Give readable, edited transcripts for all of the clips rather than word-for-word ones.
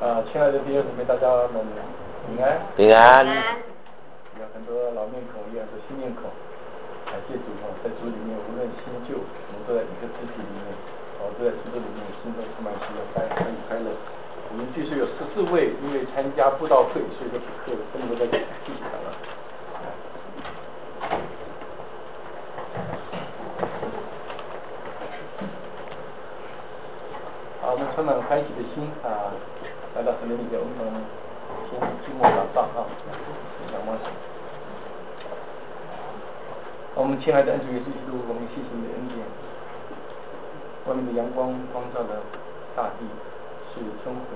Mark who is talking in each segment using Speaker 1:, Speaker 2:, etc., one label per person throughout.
Speaker 1: 亲爱的弟兄姊妹，大家们平安。
Speaker 2: 平安。
Speaker 1: 有很多老面孔，也有很多新面孔。感谢主在主里面，无论新旧，我们都在一个肢体里面，都在基督里面，心中充满喜乐，欢迎快乐。我们据说有14位，因为参加布道会，所以说不可以这么多的具体了。我们充满欢喜的心来到神的里面，我们先静默祷告仰望神。我们亲爱的恩主耶稣基督，我们谢谢你的恩典。外面的阳光光照了大地，是春回。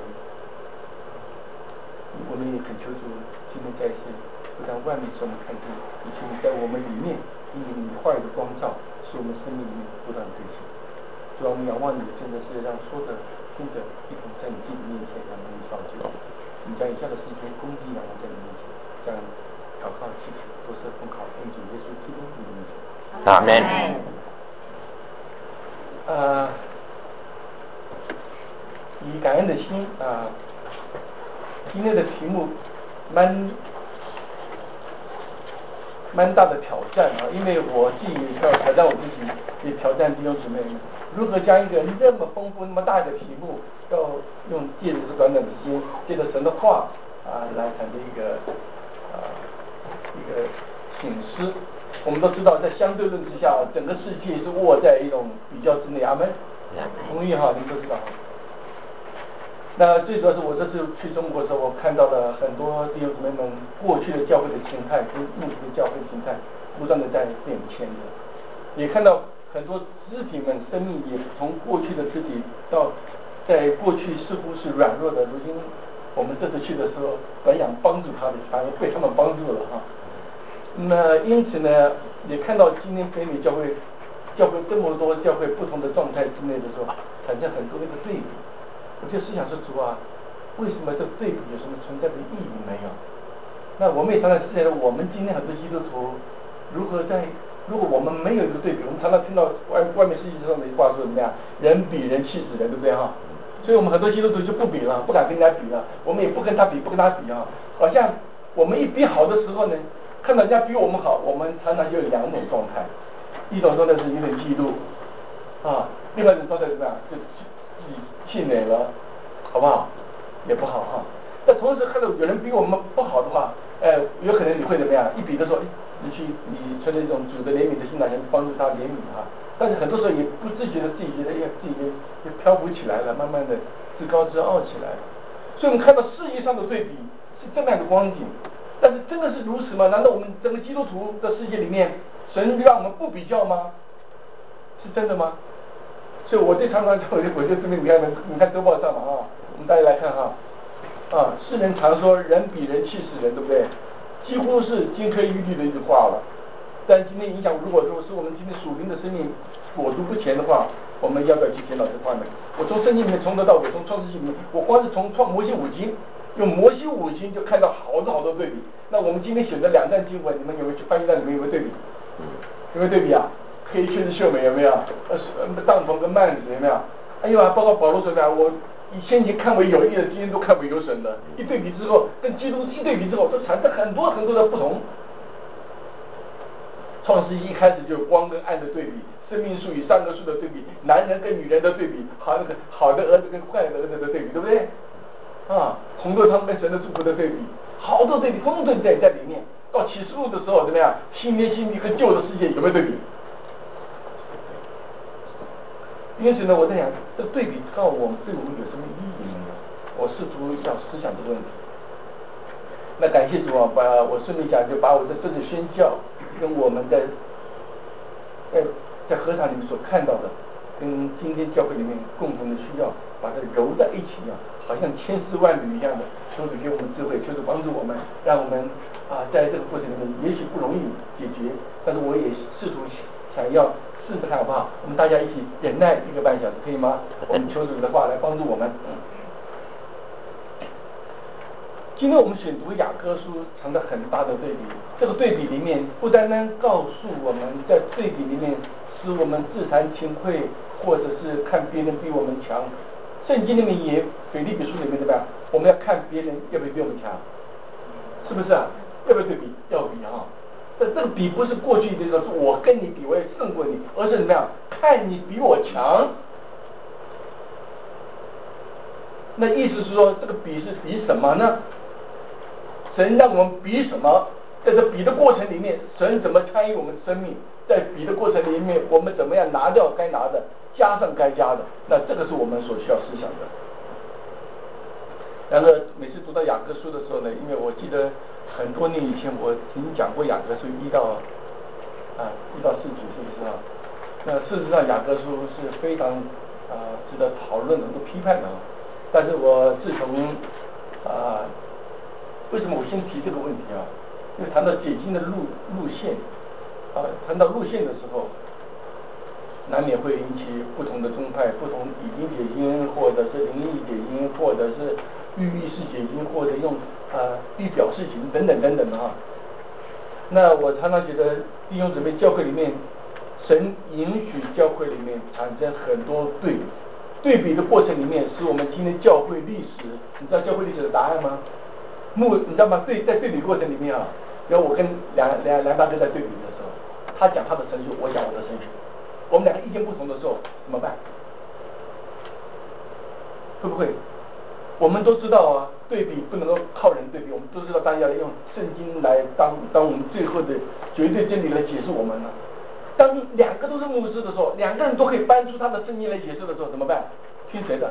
Speaker 1: 我们也恳求主今天在线，不但外面使我们看见，而且你在我们里面，因为你话语的光照，使我们生命里面不断的更新。主要我们仰望你，真的是让说的、听的一同在你自己面前让我们造就。你将以下的时间恭敬仰望在你面前，这样祷告祈求都是奉靠恩主耶稣基督的名字。
Speaker 2: 阿门。
Speaker 1: 以感恩的心今天的题目蛮大的挑战因为我自己要挑战我自己，也挑战弟兄姊妹，如何将一个那么丰富、那么大的题目，要用借着这短短的时间，借着神的话来产生一个醒思。我们都知道，在相对论之下，整个世界是握在一种比较之内。阿门。同意你们都知道。那最主要是我这次去中国的时候，我看到了很多弟兄姊妹们过去的教会的形态跟目前的教会形态不断的在变迁的，也看到很多肢体们生命也从过去的肢体到在过去似乎是软弱的，如今我们这次去的时候本想帮助他的，反而被他们帮助了那因此呢，也看到今天北美教会这么多教会不同的状态之内的时候，产生很多那个对比。我就思想说，主为什么这对比有什么存在的意义没有？那我们也常常思想，我们今天很多基督徒如果我们没有一个对比，我们常常听到外面世界上的话说怎么样，人比人气死人，对不对所以我们很多基督徒就不比了，不敢跟人家比了，我们也不跟他比好像我们一比好的时候呢，看到人家比我们好，我们常常就有两种状态，一种状态是有点嫉妒另外一种状态是怎么样，就自己气馁了，好不好？也不好但同时看到有人比我们不好的话，有可能你会怎么样？一比的时候，你存着一种主的怜悯的心来帮助他怜悯他，但是很多时候也不自觉的自己觉得自己就漂浮起来了，慢慢的自高自傲起来了。所以我们看到世界上的对比是这么样的光景，但是真的是如此吗？难道我们整个基督徒的世界里面，神让我们不比较吗？是真的吗？所以我对常常我就这边你看周报上嘛我们大家来看世人常说人比人气死人，对不对？几乎是金科玉律的一句话了。但今天影响，如果说是我们今天属灵的生命裹足不前的话，我们要不要去检讨这方面？我从圣经里面从头到尾，从创世纪里面，我光是从摩西五经，用摩西五经就看到好多对比。那我们今天选的两段经文，你们有没有去翻译在里面有没有对比？有没有对比黑裙子秀美有没有？帐篷跟幔子有没有？包括保罗说的我以先前看为有益的，今天都看为有损的。一对比之后，跟基督一对比之后，都产生很多的不同。创世纪一开始就有光跟暗的对比，生命树与善恶树的对比，男人跟女人的对比，好的儿子跟坏的儿子的对比，对不对？红豆汤跟神的祝福的对比，好多对比，通通在里面。到启示录的时候怎么样？新天新地跟旧的世界有没有对比？因此呢，我在想，这对比对我们有什么意义没有？我试图要思想这个问题。那感谢主我顺便讲，就把我这次宣教跟我们在合场里面所看到的，跟今天教会里面共同的需要，把它揉在一起好像千丝万缕一样的。求主给我们智慧，求主帮助我们，让我们在这个过程里面，也许不容易解决，但是我也试图想要试试看好不好？我们大家一起忍耐1个半小时，可以吗？我们求主的话来帮助我们。今天我们选读雅歌书，藏着很大的对比。这个对比里面，不单单告诉我们在对比里面使我们自惭形愧，或者是看别人比我们强。圣经里面也，腓立比书里面怎么样？ 我们要看别人要不要比我们强，是不是啊？要不要对比？要比啊！但这个比不是过去这个我跟你比，我也胜过你，而是怎么样？看你比我强。那意思是说，这个比是比什么呢？神让我们比什么？在这比的过程里面，神怎么参与我们生命？在比的过程里面，我们怎么样拿掉该拿的，加上该加的？那这个是我们所需要思想的。然后每次读到雅各书的时候呢，因为我记得很多年以前我曾经讲过雅各书1到4节，是不是啊？那事实上雅各书是非常值得讨论的，很多批判的啊。但是我自从为什么我先提这个问题啊？因为谈到解经的路线谈到路线的时候，难免会引起不同的宗派，不同已经解经，或者是灵异解经，或者是寓意式解经，或者用预表事情等等等等啊。那我常常觉得弟兄姊妹教会里面，神允许教会里面产生很多对比的过程里面，使我们今天教会历史，你知道教会历史的答案吗？你知道吗？在对比过程里面啊，然后我跟梁大哥在对比的时候，他讲他的神学，我讲我的神学，我们两个意见不同的时候怎么办？会不会？我们都知道啊，对比不能够靠人对比，我们都知道大家要用圣经来当我们最后的绝对真理来解释我们了。当两个都是牧师的时候，两个人都可以搬出他的圣经来解释的时候，怎么办？听谁的？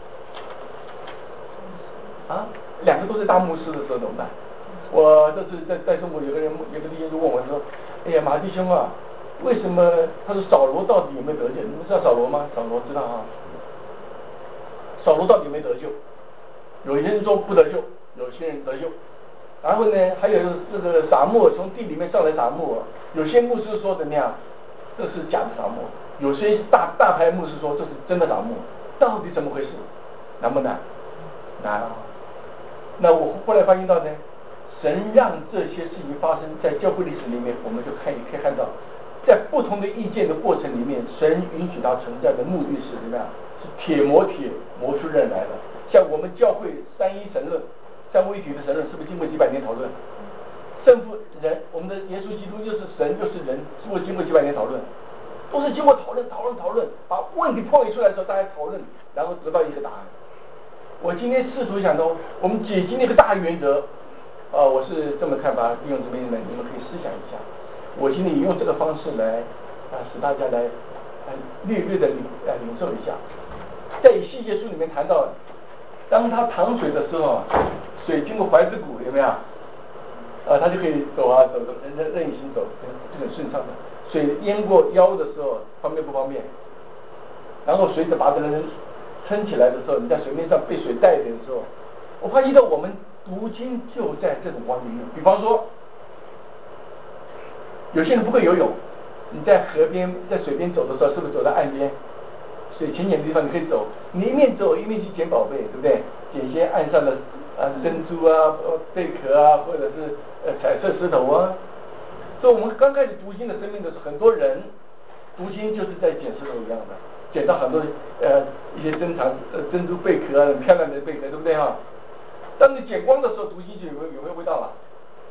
Speaker 1: 两个都是大牧师的时候怎么办？我这是在中国有个弟兄就问我说：“哎呀，马弟兄啊，为什么他说扫罗到底有没有得救？你们知道扫罗吗？扫罗知道啊。扫罗到底有没有得救？有些人说不得救，有些人得救。然后呢，还有这个撒母耳从地里面上来撒母耳，有些牧师说怎么样？这是假的撒母耳，有些大牌牧师说这是真的撒母耳，到底怎么回事？难不难？难啊！那我后来发现到呢，神让这些事情发生在教会历史里面，我们就可以看到，在不同的意见的过程里面，神允许它存在的目的是怎么样？是铁磨铁，磨出刃来了。像我们教会三一神论、三位一体的神论，是不是经过几百年讨论？圣父人，我们的耶稣基督又是神又是人，是不是经过几百年讨论？都是经过讨论，把问题破译出来的时候，大家讨论，然后得到一个答案。我今天试图想到，我们解经的一个大原则，我是这么看法，弟兄姊妹们，你们可以思想一下。我今天也用这个方式来使大家来略略的领受一下。在以西结书里面谈到，当他淌水的时候，水经过踝子骨，有没有？他就可以走任意行走，这个顺畅的。水淹过腰的时候，方便不方便？然后随着把这个人撑起来的时候，你在水面上被水带点的时候，我发现到我们读经就在这种光景里。比方说，有些人不会游泳，你在河边在水边走的时候，是不是走到岸边？水浅浅的地方你可以走，你一面走一面去捡宝贝，对不对？捡一些岸上的珍珠啊、贝壳啊，或者是彩色石头啊。所以我们刚开始读经的生命的时候，很多人读经就是在捡石头一样的，捡到很多一些珍珠贝壳很漂亮的贝壳，对不对哈？当你捡光的时候，读经就有没有味道了？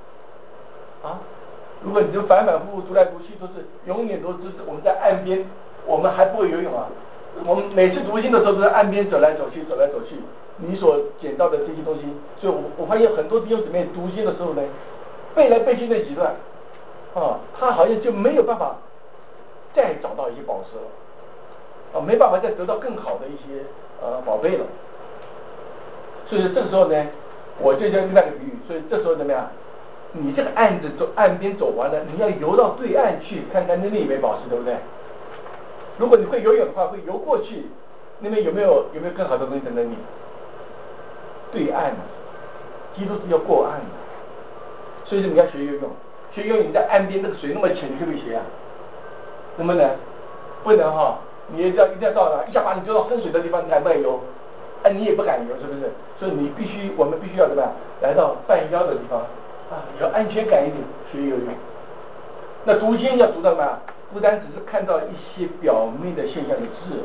Speaker 1: 如果你就反反复复读来读去，都是永远都是我们在岸边，我们还不会游泳啊。我们每次读经的时候都在岸边走来走去，你所捡到的这些东西，所以我发现很多弟兄姊妹读经的时候呢，背来背去那几段，他好像就没有办法再找到一些宝石了，没办法再得到更好的一些宝贝了。所以这个时候呢，我就叫另外一个比喻，所以这时候怎么样？你这个岸边走完了，你要游到对岸去看看那边有没有宝石，对不对？如果你会游泳的话，会游过去，那边有没有更好的东西等着你？对岸嘛，基督是要过岸的，所以说你要学游泳。学游泳你在岸边那个水那么浅，你可不可以学啊？能不能？不能哈，你一定要到哪，一下把你丢到深水的地方，你敢不敢游？你也不敢游，是不是？所以我们必须要怎么样？来到半腰的地方有安全感一点，学游泳。那读经要读到什么？不单只是看到一些表面的现象的字，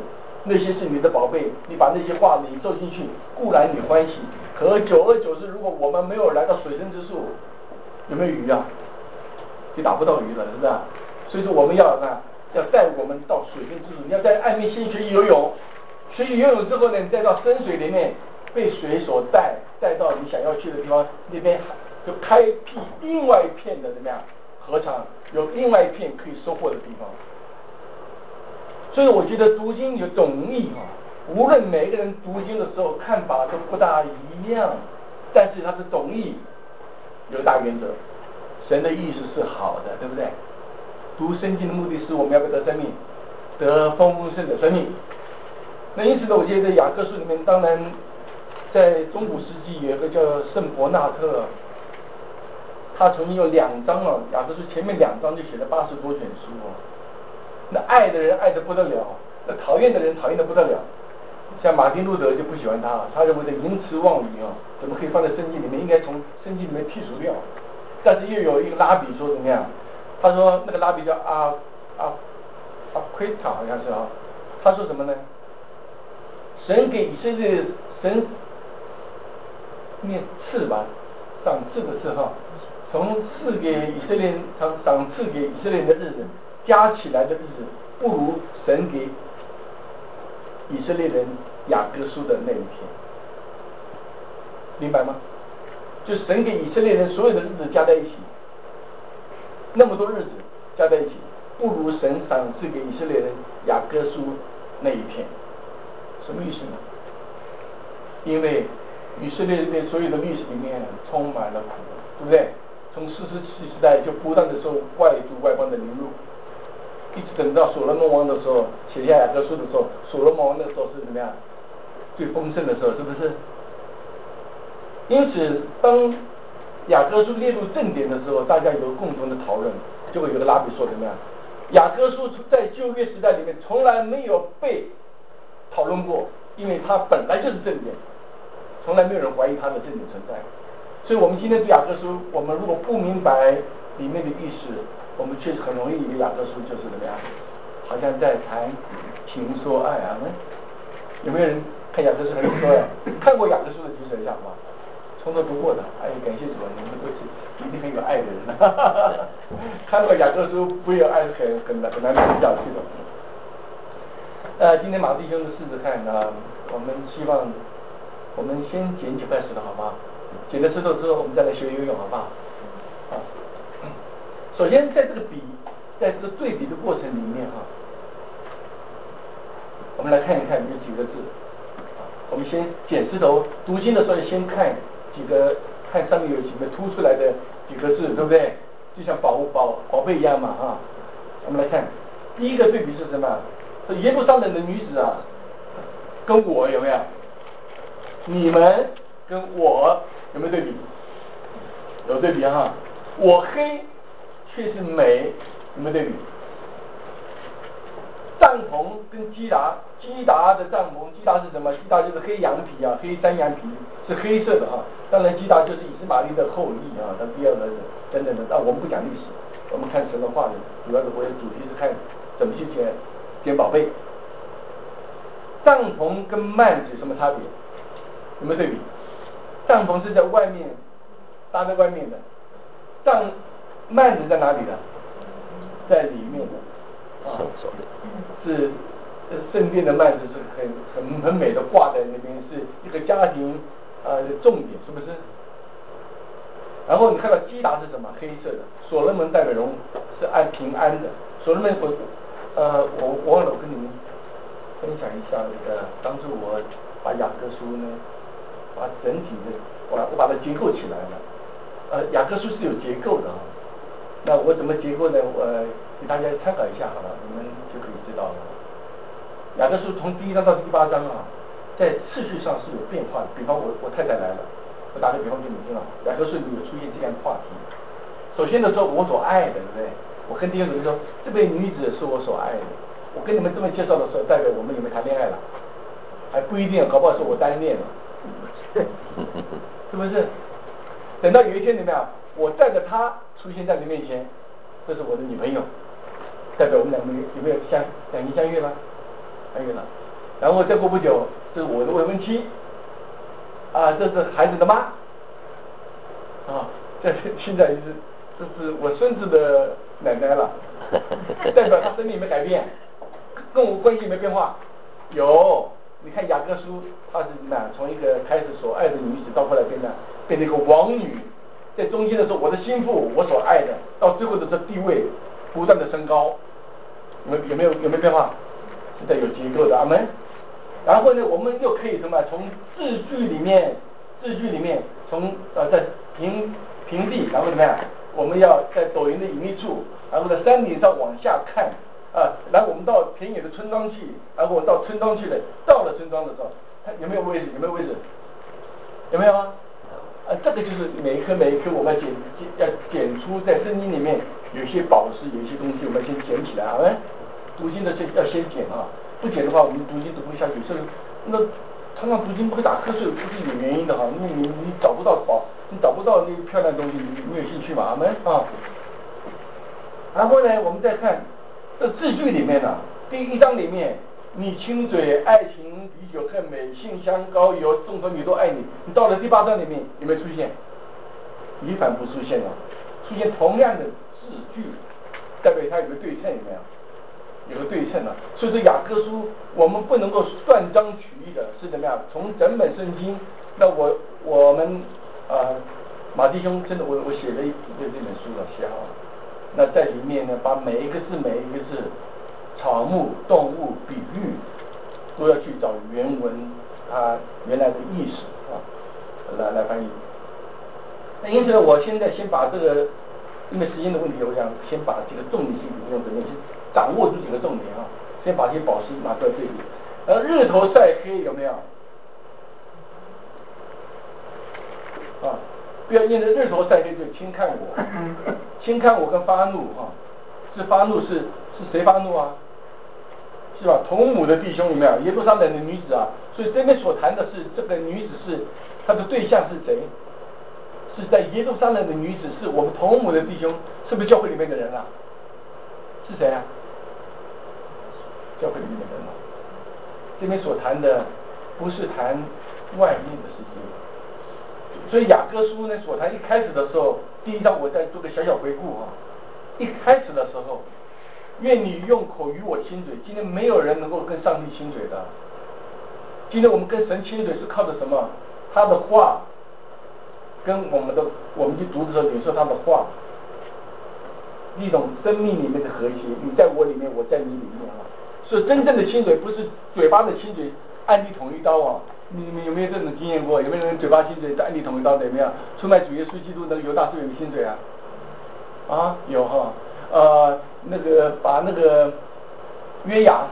Speaker 1: 那些是你的宝贝，你把那些话领受进去，固然你欢喜。可久而久之，如果我们没有来到水深之处，有没有鱼啊？就打不到鱼了，是不是？所以说我们要带我们到水深之处，你要在岸边先学游泳，学习游泳之后呢，你再到深水里面被水所带到你想要去的地方，那边就开辟另外一片的怎么样河场，有另外一片可以收获的地方。所以我觉得读经有懂义无论每个人读经的时候看法都不大一样，但是它是懂义，有大原则，神的意思是好的，对不对？读圣经的目的是我们要不要得生命，得丰盛的生命。那因此呢，我觉得雅各书里面，当然在中古世纪有一个叫圣伯纳特，他曾经有2章雅各书前面2章就写了80多卷书那爱的人爱得不得了，那讨厌的人讨厌得不得了。像马丁路德就不喜欢他认为的淫词妄语怎么可以放在圣经里面，应该从圣经里面剔除掉。但是又有一个拉比说怎么样，他说那个拉比叫阿奎塔好像是他说什么呢？神给以色列神念赐吧，赏赐的赐从赐给以色列赏赐给以色列的日子加起来的日子，不如神给以色列人雅各书的那一天，明白吗？就神给以色列人所有的日子加在一起，那么多日子加在一起，不如神赏赐给以色列人雅各书那一天。什么意思呢？因为以色列人所有的历史里面充满了苦，对不对？从士师时代就不断的受外族外邦的凌辱，一直等到所罗门王的时候，写下雅各书的时候，所罗门王那个时候是怎么样？最丰盛的时候，是不是？因此，当雅各书列入正典的时候，大家有共同的讨论，就会有个拉比说怎么样？雅各书在旧约时代里面从来没有被讨论过，因为它本来就是正典，从来没有人怀疑它的正典存在。所以我们今天读雅各书，我们如果不明白里面的意思，我们确实很容易以为雅各书就是怎么样，好像在谈情说爱有没有人看雅各书还是说看过雅各书的举手一下好不好？从头读过的，感谢主你们都是一定很有爱的人看过雅各书不有爱很难读下去的。今天马弟兄的试试看我们希望我们先捡几块石头好不好？捡了石头之后，我们再来学游泳好不好？首先在这个对比的过程里面我们来看一看有几个字我们先捡石头，读经的时候先看看上面有几个凸出来的几个字，对不对？就像宝贝一样嘛我们来看第一个对比是什么？是耶路撒冷的女子跟我有没有？你们跟我有没有对比？有对比我黑却是美，有没有对比？帐篷跟基达的帐篷，基达是什么？基达就是黑羊皮黑山羊皮是黑色的当然基达就是以斯玛利的后裔他第二个儿子等等的。但我们不讲历史，我们看神的话语，主要的我的主题是看怎么去捡宝贝。帐篷跟幔子有什么差别？有没有对比？帐篷是在外面搭在外面的，幔子在哪里的？在里面的是圣殿的幔子是很美的挂在那边，是一个家庭的重点，是不是？然后你看到基达是什么？黑色的。所罗门代表人物是按平安的。所罗门我忘了我跟你们分享一下当初我把雅各书呢把整体的我把它结构起来了。雅各书是有结构的那我怎么结构呢？我给大家参考一下好了，你们就可以知道了。雅各书从第1章到第8章在次序上是有变化的。比方我太太来了，我打个比方给你听雅各书里有出现这样的话题。首先的时候我所爱的，对不对？我跟弟兄姊妹说，这位女子是我所爱的。我跟你们这么介绍的时候，代表我们有没有谈恋爱了？还不一定，搞不好是我单恋了，是不是？等到有一天怎么样，我带着她出现在你面前，这是我的女朋友，代表我们两个有没有两情相悦了？还有了。 然后再过不久，这是我的未婚妻，这是孩子的妈，现在这是我孙子的奶奶了，代表他生命没改变，跟我关系没变化。有，你看雅各书，他是怎么样？从一个开始所爱的女子，到后来变成一个王女，在中间的时候，我的心腹，我所爱的，到最后的这地位不断的升高，有没有变化？是在有结构的，阿门。然后呢，我们又可以什么？从字句里面，从在平地，然后怎么样？我们要在陡云的隐秘处，然后在山顶上往下看，然后我们到田野的村庄去，然后我到村庄去了，到了村庄的时候，它有没有位置？有没有啊？这个就是每一颗我们要捡出在圣经里面有些宝石，有一些东西我们先捡起来啊，读经的要先捡啊。不捡的话，我们读经读不下去。所以那常常读经不会打瞌睡，不是有原因的哈。因为你找不到宝，你找不到那个漂亮的东西，你没有兴趣嘛，阿门啊。然后呢，我们再看这字句里面呢，第1章里面，你亲嘴爱情比酒更美，馨香膏油众多女都爱你。你到了第8章里面有没有出现？一反不出现了，出现同样的字句，代表它有个对称，有没有？有个对称了，所以说雅各书我们不能够断章取义的，是怎么样？从整本圣经，那我们马弟兄真的我写了这本书了，写好了。那在里面呢，把每一个字，草木、动物、比喻，都要去找原文它原来的意思来翻译。那因此呢，我现在先把这个，因为时间的问题，我想先把这个重点性引用这边先掌握住几个重点啊，先把这些宝石拿出来对比。日头晒黑有没有？不要因为日头晒黑就轻看我，轻看我跟发怒是发怒是谁发怒啊？是吧？同母的弟兄有没有？耶路撒冷的女子啊，所以这边所谈的是这个女子是她的对象是谁？是在耶路撒冷的女子，是我们同母的弟兄，是不是教会里面的人啊？是谁啊？教会里面的人啊。这边所谈的不是谈外面的世界，所以雅各书呢所谈一开始的时候，第1章我再做个小回顾啊。一开始的时候，愿你用口与我亲嘴。今天没有人能够跟上帝亲嘴的。今天我们跟神亲嘴是靠着什么？他的话，跟我们去读的时候领受他的话，一种生命里面的和谐。你在我里面，我在你里面啊。所以真正的亲嘴不是嘴巴的亲嘴，暗地捅一刀啊。你们有没有这种经验过？有没有人嘴巴亲嘴，暗地捅一刀？怎么样？出卖主耶稣基督那个犹大是有亲嘴啊？有哈。那个把那个约雅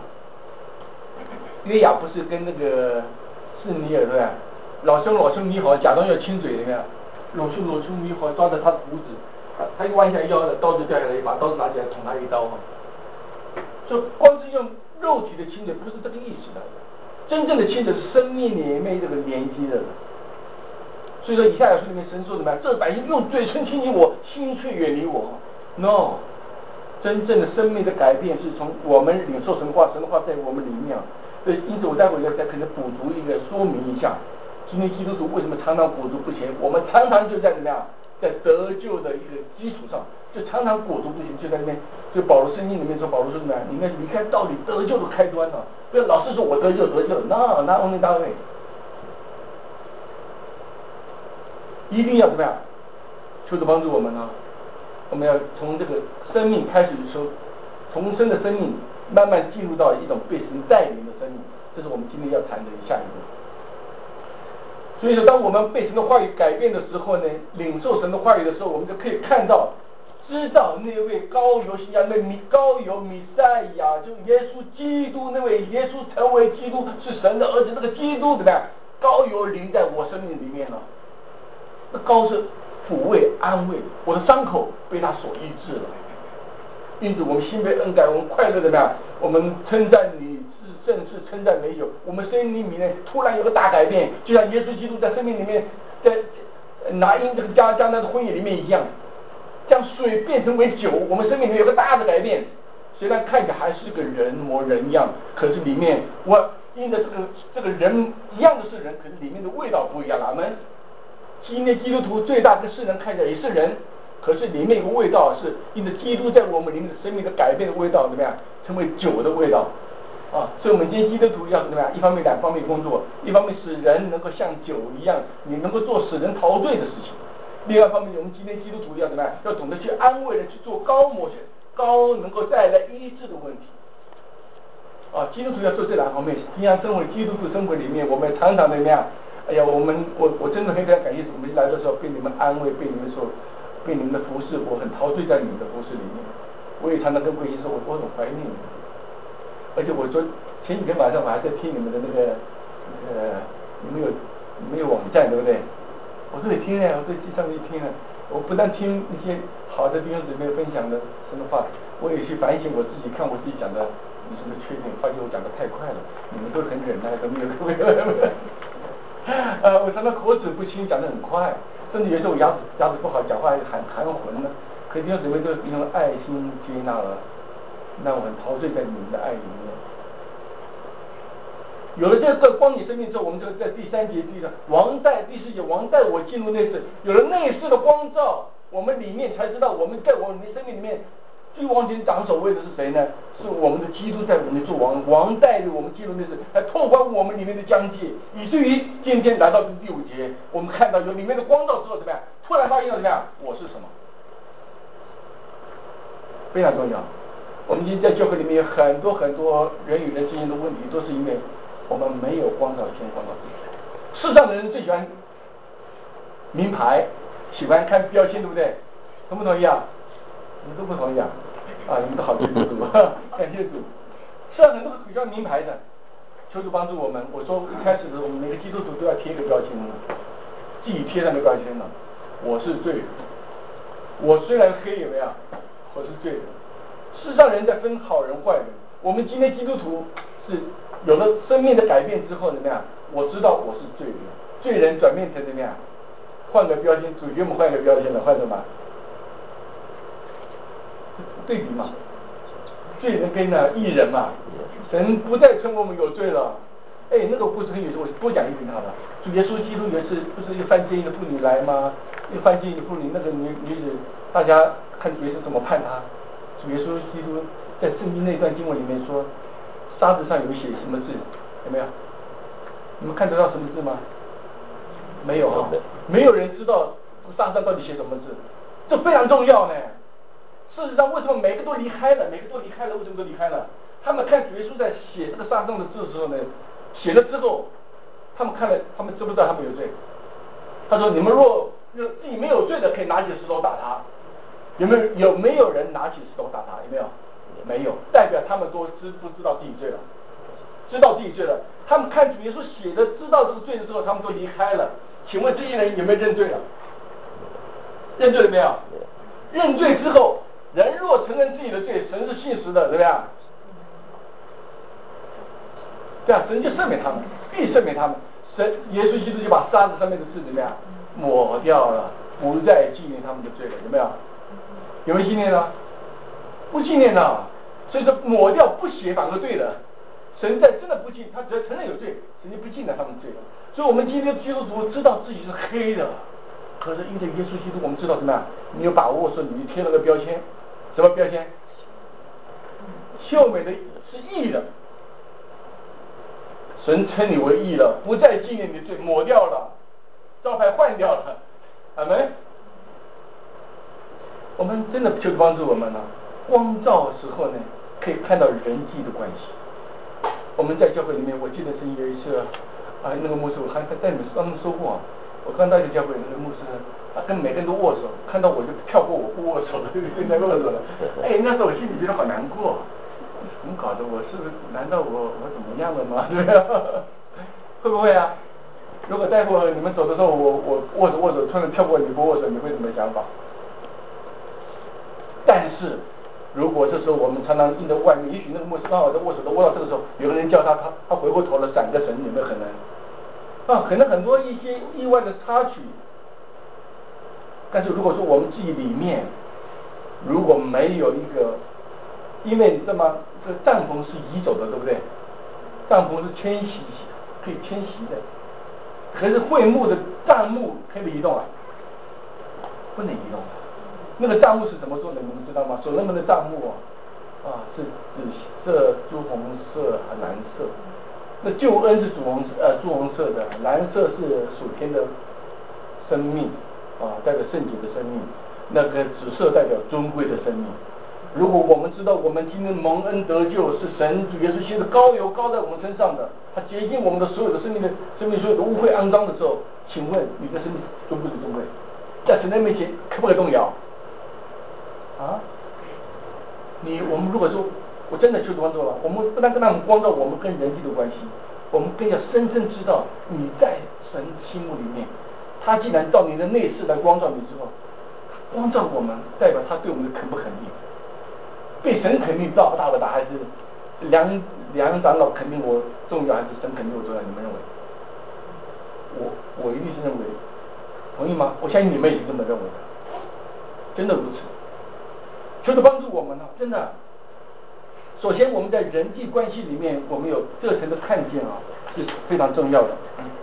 Speaker 1: 不是跟那个是尼尔对吧？老兄你好，假装要亲嘴，怎么样？老兄你好，抓着他的胡子，他一弯下腰的刀就掉下来，把刀子拿起来捅他一刀啊。所以光是用肉体的亲嘴不是这个意思的，真正的亲嘴是生命里面这个连接的。所以说以赛亚书里面神说什么？这百姓用嘴唇亲近我，心却远离我。No， 真正的生命的改变是从我们领受神的话在我们里面啊。所以因此我待会要再可能补足一个说明一下，今天基督徒为什么常常裹足不前？我们常常就在怎么样，在得救的一个基础上，就常常裹足不前，就在那边。就保罗圣经里面说，保罗说什么？你们离开道理得救的开端了，不要老是说我得救，no， not only that way， 一定要怎么样？求主帮助我们呢？我们要从这个生命开始重生的生命，慢慢进入到一种被神带领的生命，这是我们今天要谈的下一步。所以说，当我们被神的话语改变的时候呢，领受神的话语的时候，我们就可以看到，知道那位膏油西亚，膏油弥赛亚，就是耶稣基督，那位耶稣成为基督是神的儿子，那个基督怎么样？膏油淋在我生命里面了，那膏是抚慰安慰，我的伤口被他所医治了。因此我们心被恩感，我们快乐怎么样？我们称赞你是正是称赞美酒，我们生命里面突然有个大改变，就像耶稣基督在生命里面，在拿因这个迦南的婚宴里面一样，将水变成为酒，我们生命里面有个大的改变。虽然看起来还是个人模人样，可是里面因着这个人一样的是人，可是里面的味道不一样。阿们。今天基督徒最大跟世人看起来也是人，可是里面有个味道是因着基督在我们里面的生命的改变的味道怎么样？成为酒的味道啊！所以我们今天基督徒要怎么样？一方面两方面工作，一方面使人能够像酒一样，你能够做使人陶醉的事情；另外一方面，我们今天基督徒要怎么样？要懂得去安慰人，去做高能够带来医治的问题。啊，基督徒要做这两方面。平常生活，基督徒生活里面，我们常常怎么样？哎呀，我真的非常感谢主，我们来的时候被你们安慰，被你们的服侍，我很陶醉在你们的服侍里面。我也常常跟贵妃说，我很怀念你们。而且我说前几天晚上我还在听你们的你们有网站对不对？我都得听啊，我都上面听了。我不但听一些好的弟兄姊妹分享的什么话，我也去反省我自己，看我自己讲的有什么缺点，发现我讲的太快了，你们都很忍耐，都没有。我常常口齿不清，讲得很快，甚至有时候我牙齿不好，讲话含混了。可弟兄姊妹都用爱心接纳了，让我很陶醉在你们的爱里面。有了这个光你生命之后，我们就在第3节第4节王带我进入内室，有了内室的光照，我们里面才知道我们在我们的生命里面最往前掌守卫的是谁呢？是我们的基督在我们的做王，王带着我们进入内室，来拓宽我们里面的疆界，以至于今天来到第5节，我们看到有里面的光照之后怎么样？突然发现了怎么样？我是什么？非常重要。我们今天在教会里面有很多人与人之间的问题，都是因为我们没有光照先光照自己。世上的人最喜欢名牌，喜欢看标签，对不对？同不同意啊？你们都不同意啊？你们都好基督徒，感谢主。世上人都是比较名牌的，求主帮助我们。我说一开始的时候，我们每个基督徒都要贴一个标签的，自己贴上的标签了。我是罪人，我虽然黑有没有？我是罪人。世上人在分好人坏人，我们今天基督徒是有了生命的改变之后怎么样？我知道我是罪人，罪人转变成怎么样？换个标签，主给我们换一个标签了，换什么？对比嘛，罪人跟义人嘛，神不再称我们有罪了。那个故事很有趣，我多讲一点好了。主耶稣基督有一次不是一个犯奸淫的妇女来吗？一个犯奸淫的妇女，那个女子，大家看主耶稣怎么判她。主耶稣基督在圣经那段经文里面说，沙子上有写什么字？有没有？你们看得到什么字吗？没有啊，没有人知道沙子上到底写什么字，这非常重要呢。事实上，为什么每个都离开了？为什么都离开了？他们看主耶稣在写这个沙上的字的时候呢，写了之后，他们看了，他们知不知道他们有罪？他说：“你们若自己没有罪的，可以拿起石头打他。”有没有人拿起石头打他？有没有？没有，代表他们都不知道自己罪了，知道自己罪了。他们看主耶稣写的知道这个罪的时候，他们都离开了。请问这些人有没有认罪了？认罪了没有？认罪之后，人若承认自己的罪，神是信实的，怎么样？对啊，神就赦免他们，必赦免他们。耶稣基督就把沙子上面的字怎么样抹掉了，不再纪念他们的罪了，有没有？有没有纪念呢？不纪念了，所以说抹掉不写反而对了。神在真的不纪，他只要承认有罪，神就不纪念他们的罪了。所以我们今天基督徒知道自己是黑的，可是因着耶稣基督，我们知道什么呀？你有把握说你贴了个标签，什么标签？秀美的是义的，神称你为义了，不再纪念你的罪，抹掉了，招牌换掉了，阿们。我们真的求帮助我们了。光照的时候呢，可以看到人际的关系。我们在教会里面，我记得是有一次那个牧师，我还带你们他们说过，我刚到一个教会，那个牧师他跟每个人都握手，看到我就跳过我不握手了，跟他握手了。那时候我心里觉得好难过，怎么搞的？我是不是难道我怎么样了吗？对吧？会不会啊？如果待会你们走的时候，我握手，突然跳过你不握手，你会什么想法？但是，如果这时候我们常常盯着外面，也许那个牧师刚好在握手的握到这个时候，有个人叫他回过头了，闪个神，有没有可能？可能很多一些意外的插曲。但是如果说我们自己里面如果没有一个，因为你知道吗？这帐篷是移走的，对不对？ 帐篷是可以迁徙的，可是会幕的帐幕可以移动啊？不能移动的。那个帐幕是怎么做的？你们知道吗？所罗门的帐幕是紫色、朱红色和蓝色。那救恩是朱红色的，蓝色是属天的生命代表圣洁的生命。那个紫色代表尊贵的生命。如果我们知道我们今天蒙恩得救是神主耶稣基督膏油膏在我们身上的，他洁净我们的所有的生命所有的污秽肮脏的时候，请问你的生命尊不尊贵？在神的面前可不可以动摇？我们如果说我真的求主帮助了，我们不但跟他们光照我们跟人际的关系，我们更要深深知道你在神心目里面，他既然到你的内室来光照你之后，光照我们代表他对我们的肯不肯定，被神肯定大不大，还是梁长老肯定我重要，还是神肯定我重要？你们认为？我一定是认为，同意吗？我相信你们也是这么认为的，真的如此。求主帮助我们真的。首先我们在人际关系里面，我们有这层的看见是非常重要的。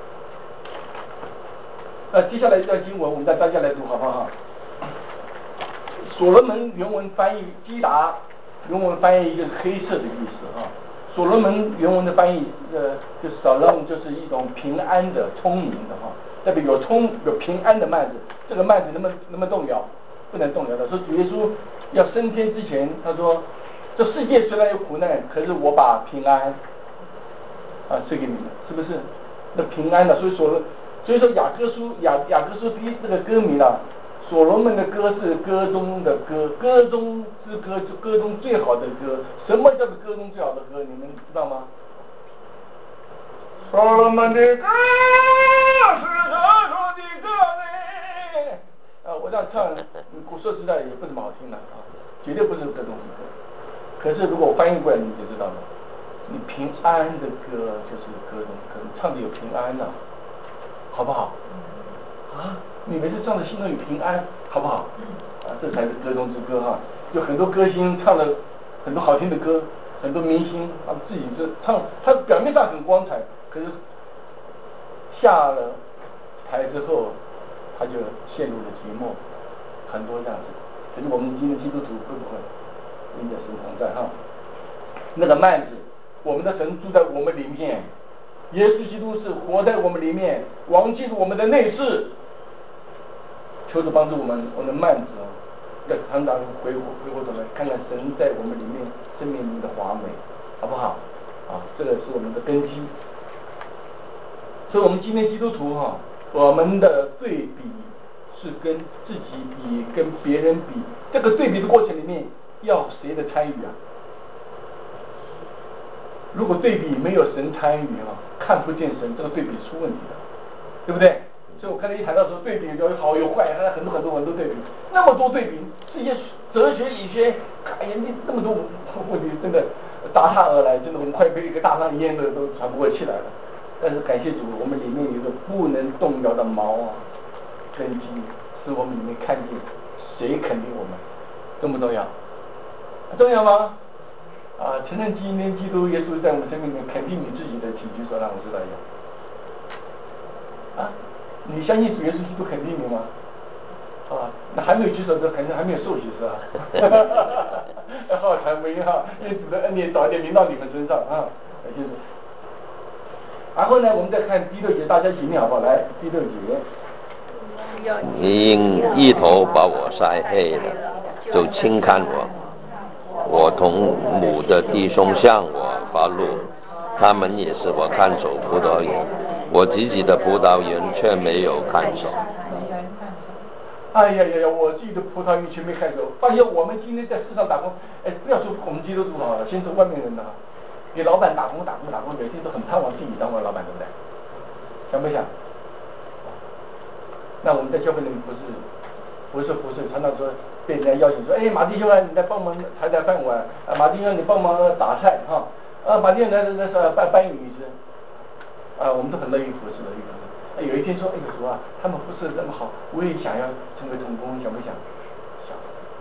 Speaker 1: 接下来一段经文，我们大家来读好不好？所罗门原文翻译基达原文翻译一个黑色的意思所罗门原文的翻译就是Shalom，就是一种平安的、聪明的代表有平安的幔子。这个幔子能不能动摇？不能动摇的。说主耶稣要升天之前，他说这世界虽然有苦难，可是我把平安赐给你们，是不是？那平安的，所以说雅各书第一这个歌名所罗门的歌是歌中的歌，歌中之歌，歌中最好的歌。什么叫做歌中最好的歌？你们知道吗？所罗门的歌是歌中的歌呢。我这样唱，说实在也不怎么好听了绝对不是歌中之歌。可是如果我翻译过来，你就知道了。你平安的歌就是歌中歌，你唱的有平安好不好？你每次唱的心中有平安，好不好？这才是歌中之歌就很多歌星唱了很多好听的歌，很多明星他们自己是唱，他表面上很光彩，可是下了台之后，他就陷入了寂寞，很多这样子。可是我们今天基督徒会不会因着神同在那个幔子，我们的神住在我们里面，耶稣基督是活在我们里面，王进入我们的内室。求主帮助我们的幔子要常常回过头来看看神在我们里面生命里的华美，好不好？这个是我们的根基。所以我们今天基督徒我们的对比是跟自己比，跟别人比。这个对比的过程里面要谁的参与如果对比没有神参与看不见神，这个对比出问题的，对不对？所以我看到一谈到说对比有好有坏，很多文都对比，那么多对比，这些哲学理学，你这么多问题，真的砸他而来，真的我们快被一个大浪淹的都喘不过气来了。但是感谢主，我们里面有一个不能动摇的锚根基，使我们里面看见谁肯定我们，重不重要？重要吗？承认今天基督耶稣在我们生命里面肯定你自己的，请举手让我知道一下。你相信主耶稣基督肯定你吗？那还没有举手的，肯定还没有受洗是吧？好传福音愿主的恩典早一点临到你们身上感谢主。然后呢，我们再看第6节，大家一起念好不好？来，第6节。
Speaker 2: 你因一头把我晒黑了，就轻看我。我同母的弟兄向我发怒，他们也是我看守葡萄园，我自己的葡萄园却没有看守。
Speaker 1: 哎呀，我自己的葡萄园却没看守。发现我们今天在市场打工，不要说我们基督徒好了，先说外面人给老板打工，每天都很盼望自己当我的老板，对不对？想不想？那我们在教会里面不是，常常说被人家邀请说，马弟兄你来帮忙抬饭碗，马弟兄你帮忙打菜马弟兄来搬椅子，我们都很乐意服侍。有一天说，主他们服侍那么好，我也想要成为同工，想不想？想。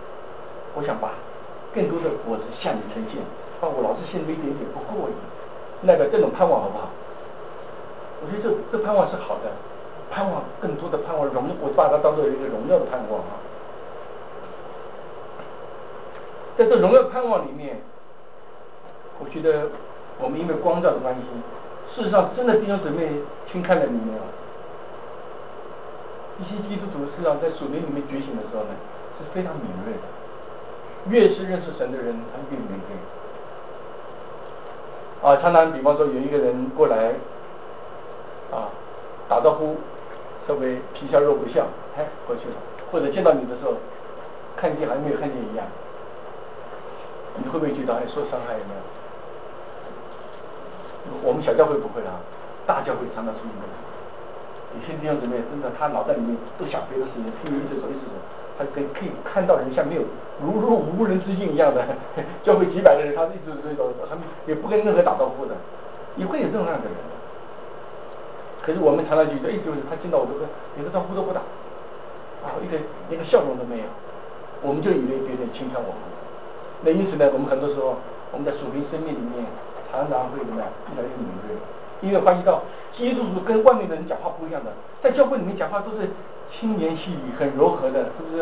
Speaker 1: 我想把更多的果子向你呈现，我老是献这一点点不过瘾， 这种盼望好不好？我觉得这盼望是好的，盼望更多的盼望我把它当做一个荣耀的盼望啊。在这荣耀盼望里面，我觉得我们因为光照的关系，事实上真的弟兄姊妹听看了你们啊，一些基督徒事实上在属灵里面觉醒的时候呢，是非常敏锐的。越是认识神的人，他越敏锐。常常比方说有一个人过来打招呼，稍微皮笑肉不笑，过去了，或者见到你的时候，看见还没有看见一样，你会不会觉得受伤害？有没有？我们小教会不会啊，大教会常常出现问题。有些弟兄姊妹真的，他脑袋里面都想别的事情，听你一直说，他可以看到人像没有如入无人之境一样的，教会几百个人，他一直他们也不跟任何打招呼的，也会有这样的人。可是我们常常觉得，就是他见到我都连个招呼都不打，一个笑容都没有，我们就以为别人轻看我们。那因此呢，我们很多时候我们在属灵生命里面常常会怎么样，越来越敏锐，因为发现到基督徒跟外面的人讲话不一样的，在教会里面讲话都是轻言细语，很柔和的，是不是？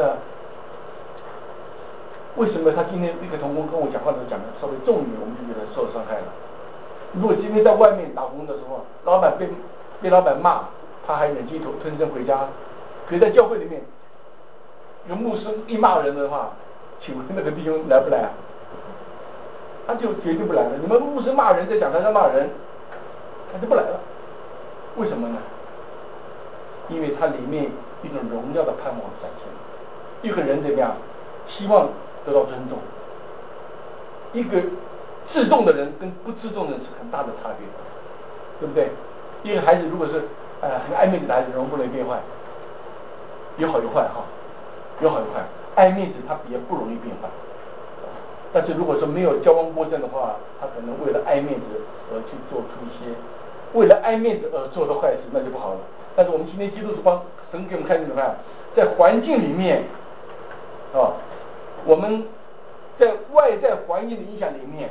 Speaker 1: 为什么他今天一个同工跟我讲话的时候讲的稍微重一点，我们就觉得受伤害了？如果今天在外面打工的时候，老板被老板骂，他还忍气吞声回家，可是在教会里面，有牧师一骂人的话，请问那个弟兄来不来啊？他就绝对不来了。你们牧师骂人，在讲台上骂人，他就不来了。为什么呢？因为它里面一种荣耀的盼望展现。一个人怎么样，希望得到尊重。一个自重的人跟不自重的人是很大的差别，对不对？一个孩子如果是很爱面子的孩子，容不容易变坏？有好有坏哈，有好有坏。爱面子他比较不容易变坏，但是如果说没有交往过正的话，他可能为了爱面子而去做出一些为了爱面子而做的坏事，那就不好了。但是我们今天基督徒帮神给我们看见怎么样，在环境里面我们在外在环境的影响里面，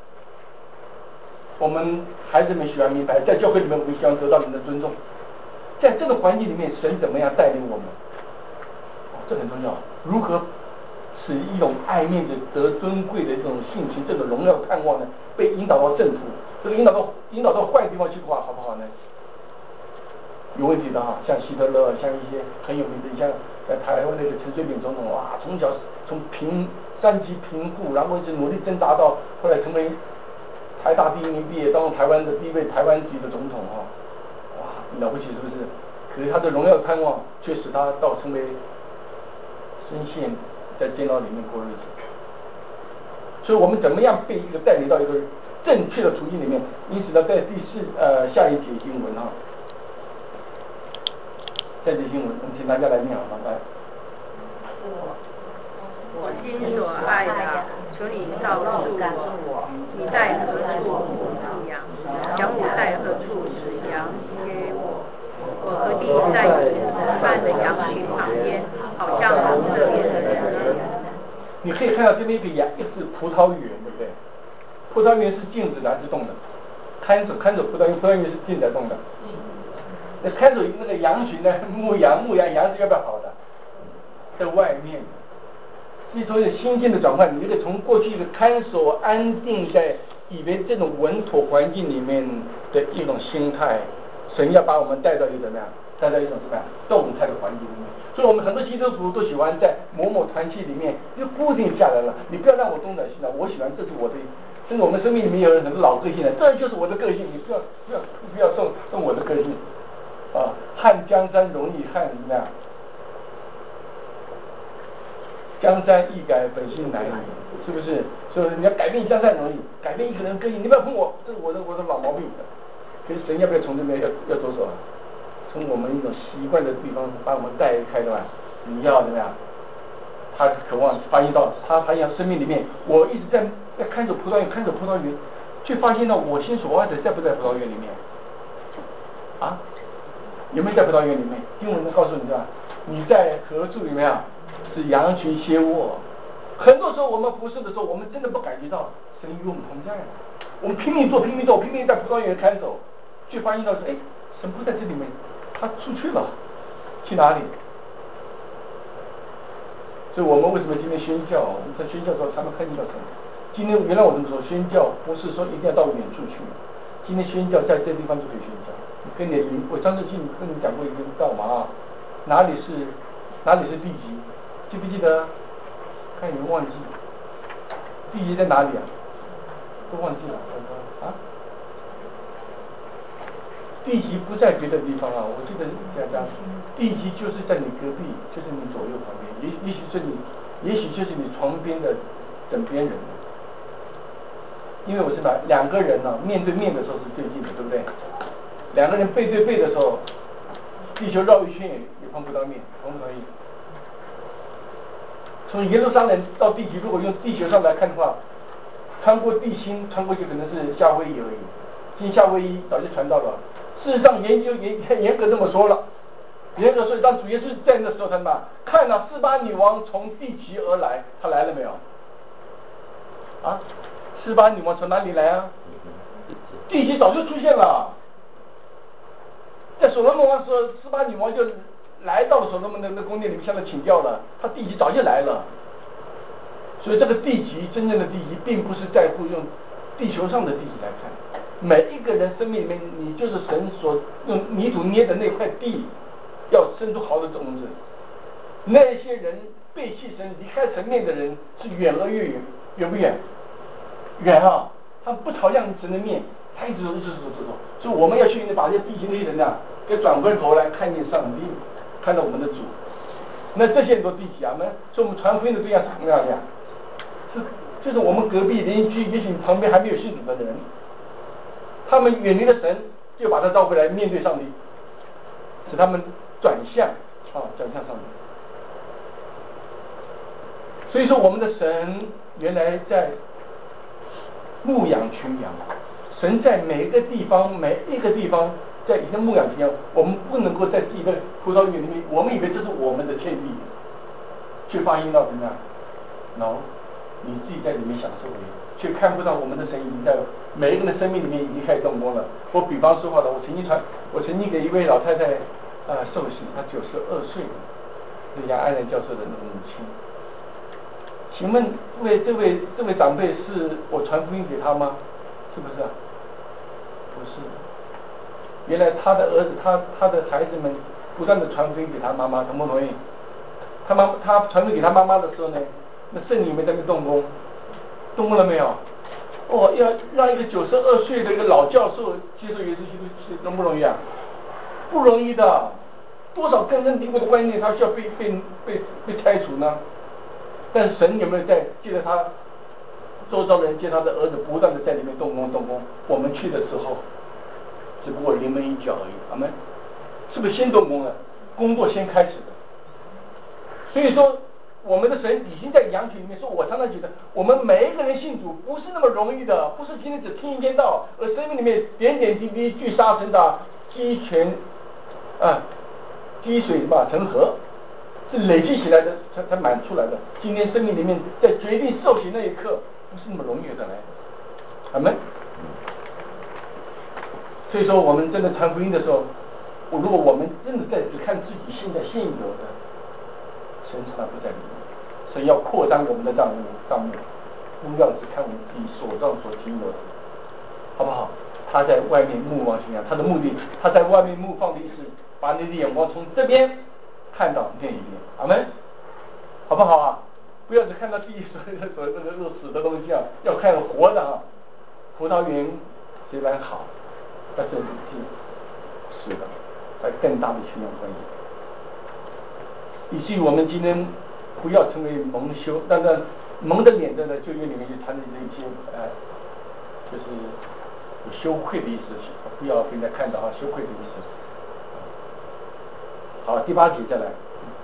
Speaker 1: 我们孩子们喜欢明白，在教会里面我们希望得到人的尊重，在这个环境里面神怎么样带领我们，这很重要。如何使一种爱面子得尊贵的这种性情，这种荣耀的盼望呢，被引导到正途，这个引导到坏地方去的话，好不好呢？有问题的哈，像希特勒，像一些很有名的，像在台湾那个陈水扁总统，从小从3级贫户，然后一直努力挣扎到后来成为台大第1名毕业，当台湾的第1位台湾籍的总统了不起是不是？可是他的荣耀盼望却使他到成为深陷在监牢里面过日子。所以我们怎么样被一个带领到一个正确的途径里面？因此呢，在下一节经文下一节经文，我们请大家来念好吗？来。
Speaker 3: 我心所爱的，求你告诉我，你在何处牧羊？将我在何处使羊给我？我何必在你慈爱的羊群旁边，好像蒙着眼的人一样？
Speaker 1: 你可以看到这边一个葡萄园，对不对？葡萄园是静止的还是动的？看守葡萄园是静止动的。那看守那个羊群呢？牧羊羊是要不要跑的？在外面。所以说有心境的转换，你得从过去一个看守安定在以为这种稳妥环境里面的一种心态，神要把我们带到一种怎么样？带到一种什么样动态的环境里面。所以我们很多基督徒都喜欢在某团体里面就固定下来了，你不要让我东转西转，我喜欢这是我的。甚至我们生命里面有很多老个性的，这就是我的个性，你不要动我的个性撼江山容易撼怎么样？江山易改，本性难移，是不是？所以你要改变江山容易，改变一个人个性，你不要碰我，这是我的老毛病。可是神要不要从这边要着手从我们一种习惯的地方把我们带开的吧？你要怎么样？他渴望发现到，他发现生命里面，我一直在看着葡萄园，却发现到我心所爱的在不在葡萄园里面？有没有在葡萄园里面？经文能告诉你的，你在何处里面是羊群歇卧。很多时候我们服侍的时候，我们真的不感觉到神与我们同在。 我们拼命做，拼命在葡萄园看守，却发现到哎，神不在这里面，他出去了，去哪里？所以我们为什么今天宣教？我们在宣教的时候，他们看见到什么？今天原来我这么说，宣教不是说一定要到远处去，今天宣教在这地方就可以宣教。跟你我上次跟你讲过一个道嘛，哪里是地级？记不记得？看有没有忘记？地级在哪里啊？都忘记了啊？地级不在别的地方啊，我记得讲地级就是在你隔壁，就是你左右旁边，也许就是你床边的枕边人。因为我是两个人呢，面对面的时候是最近的，对不对？两个人背对背的时候，地球绕一圈也碰不到面，同不同意？从耶路撒冷到地级，如果用地球上来看的话，穿过地心，穿过去可能是夏威夷而已，今夏威夷早就传到了。事实上，严格这么说了，严格说，当主耶稣在那时候，他们看到示巴女王从地级而来，她来了没有？啊？示巴女王从哪里来啊？地级早就出现了，在所罗门王说，示巴女王就来到了所罗门的宫殿里面向他请教了，他地级早就来了。所以这个地级，真正的地级，并不是在乎用地球上的地级来看，每一个人生命里面，你就是神所用泥土捏的那块地，要生出好的种子。那些人背弃神、离开神面的人，是远而越远，远不远？远啊！他不朝向神的面，他一直走。所以我们要去把这些地级那些人啊，给转过头来看见上帝，看到我们的主。那这些人都地级啊，所以我们传福音的对象是什么样的呀？就是我们隔壁邻居，也许旁边还没有信主的人，他们远离了神，就把他召回来面对上帝，使他们转向上帝。所以说，我们的神原来在牧养群羊，神在每一个地方在一个牧养群羊，我们不能够在自己的葡萄园里面，我们以为这是我们的天地，却发现到怎么样 ？No， 你自己在里面享受而已，却看不到我们的神已经在每一个人的生命里面已经开始动工了。我比方说好了，我曾经给一位老太太受洗，她92岁，是杨安然教授的那个母亲。请问这位长辈是我传福音给他吗？是不是啊？不是。原来他的儿子，他的孩子们不断的传福音给他妈妈，同不同意？他传福音给他妈妈的时候呢，那圣灵没在那动工了没有？要让一个92岁的一个老教授接受耶稣基督，容不容易啊？不容易的，多少根深蒂固的观念，他需要被拆除呢？但神有没有在借着他周遭的人，借他的儿子不断的在里面动工？我们去的时候，只不过临门一脚而已。阿们，是不是先动工了？工作先开始的。所以说，我们的神已经在羊群里面说，我常常觉得，我们每一个人信主不是那么容易的，不是今天只听一天道，而生命里面点点滴滴聚沙成塔，积水成河。是累积起来的，才满出来的。今天生命里面，在决定受洗那一刻，不是那么容易的来。阿们。所以说，我们真的传福音的时候，如果我们真的只看自己现有的，神常常不在里面。神要扩张我们的账目，不要只看我们自己手上所经有的，好不好？他在外面牧望群羊，他的目的，他在外面牧放的意思，把你的眼光从这边看到那一边，阿们，好不好啊？不要只看到地所死的东西啊，要看活的啊。葡萄园虽然好，但是是的，在更大的群羊关系，以至于我们今天不要成为蒙羞，但是蒙的脸在旧约里面就谈的一些就是有羞愧的意思，不要被人家看到羞愧的意思。好，第8节再来，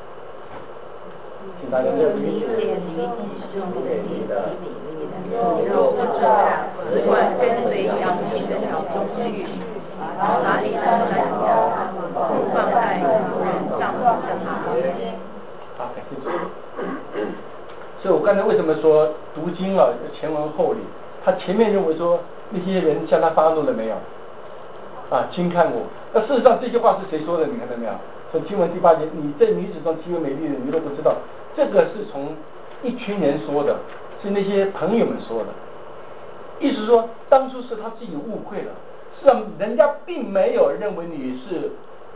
Speaker 1: 请大家就理解你的，
Speaker 3: 若不这样，只管跟随羊群的脚中去，哪里的山羊不放在无人帐篷的旁边。
Speaker 1: 好，感谢主。所以我刚才为什么说读经前文后理？ 他前面认为说那些人向他发怒了没有？啊，轻看我。那事实上这句话是谁说的？你看到没有？从经文第8节，你这女子中极为美丽的，你都不知道，这个是从一群人说的，是那些朋友们说的。意思说，当初是他自己误会了，实际上人家并没有认为你是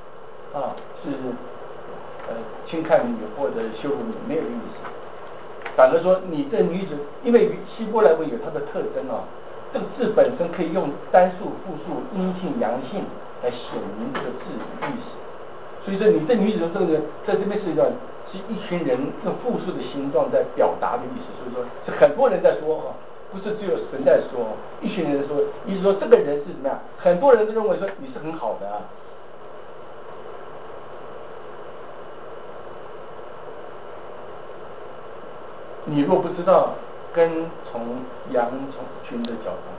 Speaker 1: 轻看你或者羞辱你，没有意思。反而说你这女子，因为希伯来文有它的特征啊，这个字本身可以用单数、复数、阴性、阳性来显明这个字的意思。所以说你这女子这个在这边是一群人用复数的形状在表达的意思，所以说是很多人在说啊，不是只有神在说，一群人在说，意思说这个人是怎么样？很多人都认为说你是很好的啊。你若不知道跟从羊群的角度，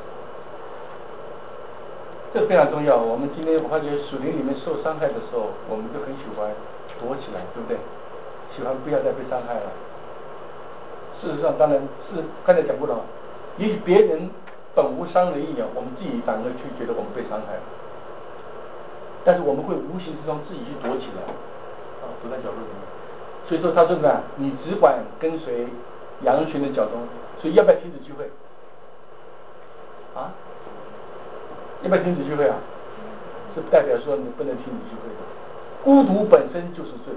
Speaker 1: 这个非常重要。我们今天我发觉属灵里面受伤害的时候，我们就很喜欢躲起来，对不对？喜欢不要再被伤害了。事实上，当然是刚才讲过了，也许别人本无伤人意啊，我们自己反而去觉得我们被伤害了，但是我们会无形之中自己去躲起来，躲在角落里面。所以说他说什么？你只管跟随羊群的脚踪，所以要不要停止聚会？啊？要不要停止聚会啊？是代表说你不能停止聚会的。孤独本身就是罪。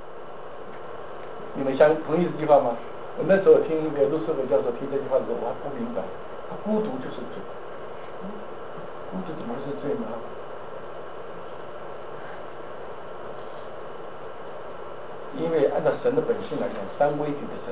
Speaker 1: 你们同意这句话吗？我那时候听那个陆世伟教授听这句话的时候，我还不明白，孤独就是罪。孤独怎么会是罪呢？因为按照神的本性来讲，三位一体的神，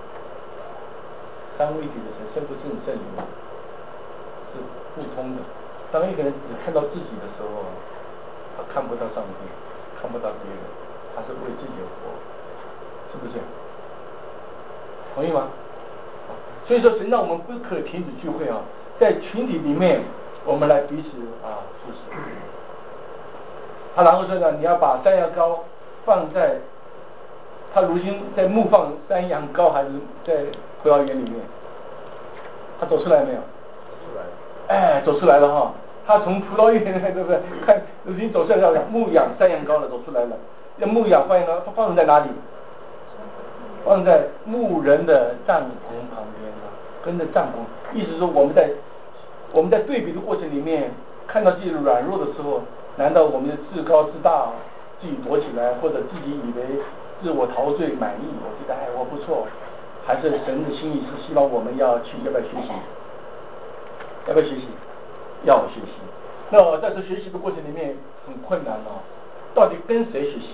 Speaker 1: 圣父、圣子、圣灵是互通的。当一个人只看到自己的时候，他看不到上帝，看不到别人，他是为自己而活，是不是？同意吗？所以说神让我们不可停止聚会啊，在群体里面我们来彼此服侍。他然后说呢，你要把山羊羔放在，他如今在牧放山羊羔还是在葡萄园里面？他走出来没有？走出来了哈。他从葡萄园对不对？看如今走出来了，牧养山羊羔了，走出来了。要牧养山羊羔，他放在哪里？放在牧人的帐篷旁边啊，跟着帐篷。意思说我们在对比的过程里面，看到自己软弱的时候，难道我们的自高自大，自己躲起来，或者自己以为自我陶醉满意？我觉得我不错，还是神的心意是希望我们要不要学习？要不要学习？要学习。那在这学习的过程里面很困难哦，到底跟谁学习？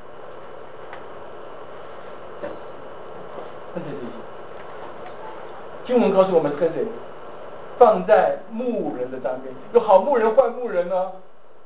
Speaker 1: 跟谁学习？经文告诉我们是跟谁？放在牧人的当边。有好牧人坏牧人呢？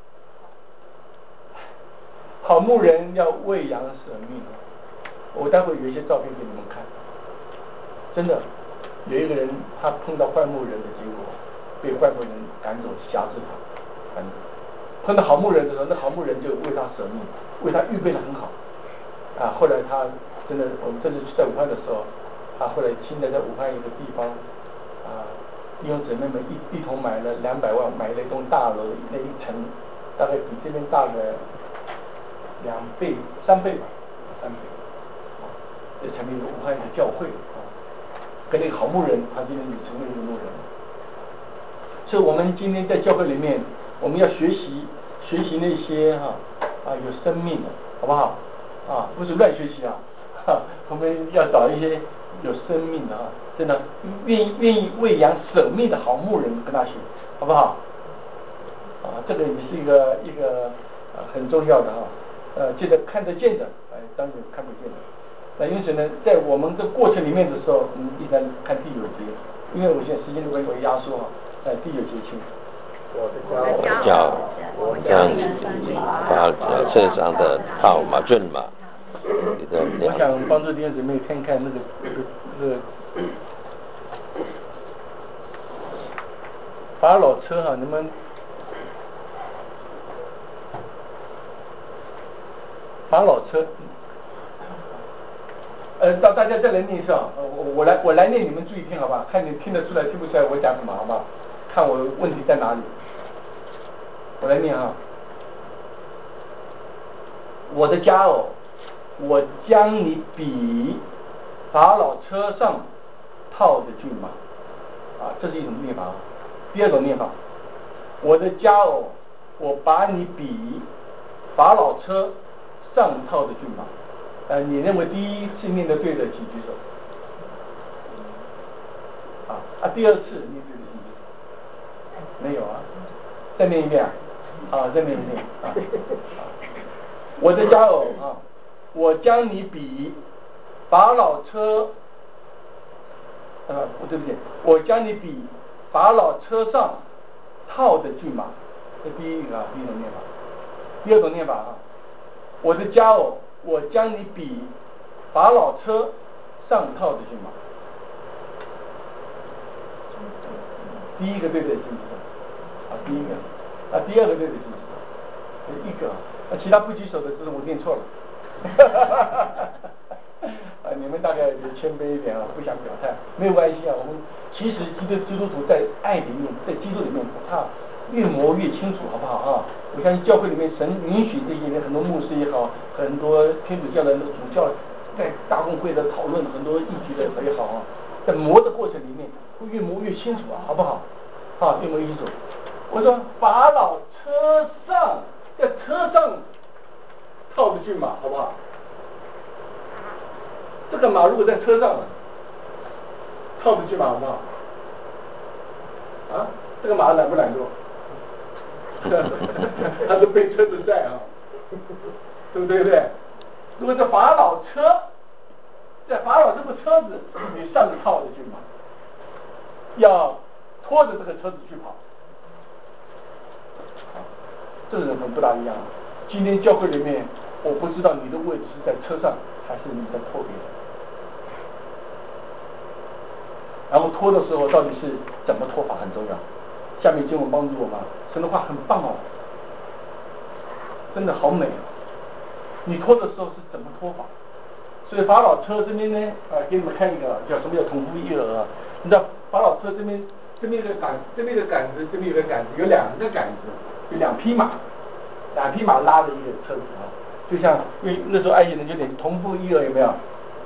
Speaker 1: 好牧人要为羊舍命。我待会有一些照片给你们看，真的有一个人他碰到坏牧人的结果，被坏牧人赶走，辖制他，赶走。碰到好牧人的时候，那好牧人就为他舍命，为他预备得很好。后来他真的，我们这次在武汉的时候，他后来现在在武汉一个地方，弟兄姊妹们一同买了200万，买了一栋大楼，那一层大概比这边大个2倍、3倍吧，3倍。就成立一个武汉一个教会跟那个好牧人，他今天也成为一个牧人。所以我们今天在教会里面，我们要学习那些有生命的，好不好？不是乱学习我们要找一些有生命的真的愿意为羊舍命的好牧人跟他学，好不好？这个也是一个很重要的这个看得见的，当然看不见的。那因此呢，在我们这过程里面的时候，我们一般看第9节，因为我现在时间都被我压缩在第9节去。
Speaker 2: 我将把身上的套马骏马。
Speaker 1: 我想帮助弟兄姊妹看看那个法老车你们法老车到大家再来念一次啊，我来念，你们注意听好吧？看你听得出来听不出来我讲什么好不好？看我问题在哪里。我来念啊。我的佳偶，我将你比法老车上套的骏马啊，这是一种念法啊。第二种念法，我的佳偶，我把你比法老车上套的骏马。你认为第一次念的对的，请举手。第二次念对的，请举手。没有啊？再念一遍啊？再念一遍啊？我的佳偶啊，我将你比法老车对不起，我将你比法老车上套的骏马。这第一种念法。第二种念法啊，我的佳偶，我将你比法老车上套的骏马。第一个对的，请举手。第一个。第二个对的，请举手。一个。其他不举手的，就是我念错了。你们大概也谦卑一点啊，不想表态，没有关系啊。我们其实基督徒在爱里面，在基督里面，他越磨越清楚，好不好啊？我相信教会里面神允许这些人，很多牧师也好，很多天主教的主教在大公会的讨论，很多议题的也好啊，在磨的过程里面，会越磨越清楚啊，好不好？越磨越清楚。我说法老车上，在车上套的骏马，好不好？这个马如果在车上套的骏马，好不好？这个马懒不懒惰？他是被车子载啊，对不对？如果是法老车，在法老这个车子你上套的骏马，要拖着这个车子去跑。这个人不大一样。今天教会里面，我不知道你的位置是在车上还是你在拖别人，然后拖的时候到底是怎么拖法很重要。下面经文帮助我们，神的话很棒哦，真的好美哦。你拖的时候是怎么拖法？所以法老车这边呢，给你们看一个叫什么叫同父异儿啊？你知道法老车这边有个杆，这边有个杆子，这边有个杆子，有两个杆子，有两匹马拉的一个车子啊，就像因为那时候埃及人有点同父异儿，有没有？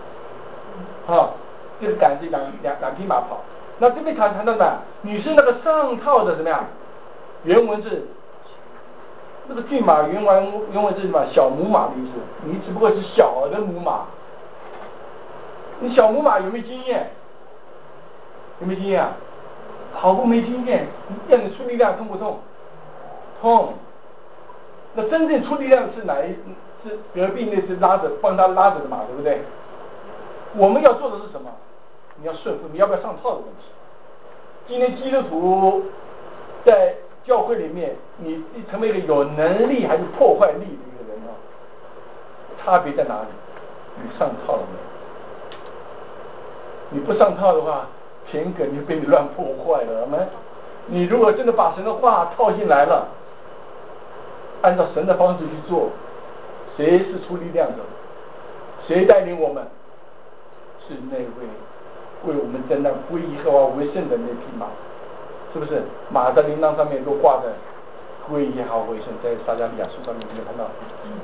Speaker 1: 这个杆子两匹马跑。那这边谈到什么？女士那个上套的怎么样？原文是那个骏马原文是什么？小母马的意思。你只不过是小的母马。你小母马有没有经验？有没有经验啊？跑步没经验，让你出力量痛不痛？痛。那真正出力量是哪一？是隔壁那只帮他拉着的马，对不对？我们要做的是什么？你要顺服，你要不要上套的问题。今天基督徒在教会里面，你成为一个有能力还是破坏力的一个人啊？差别在哪里？你上套了没有？你不上套的话，田埂就被你乱破坏了。你如果真的把神的话套进来了，按照神的方式去做，谁是出力量的？谁带领我们？是那位为我们征战归耶和华为圣的那匹马，是不是？马的铃铛上面都挂着归耶和华为圣，在撒迦利亚书上面有没有看到？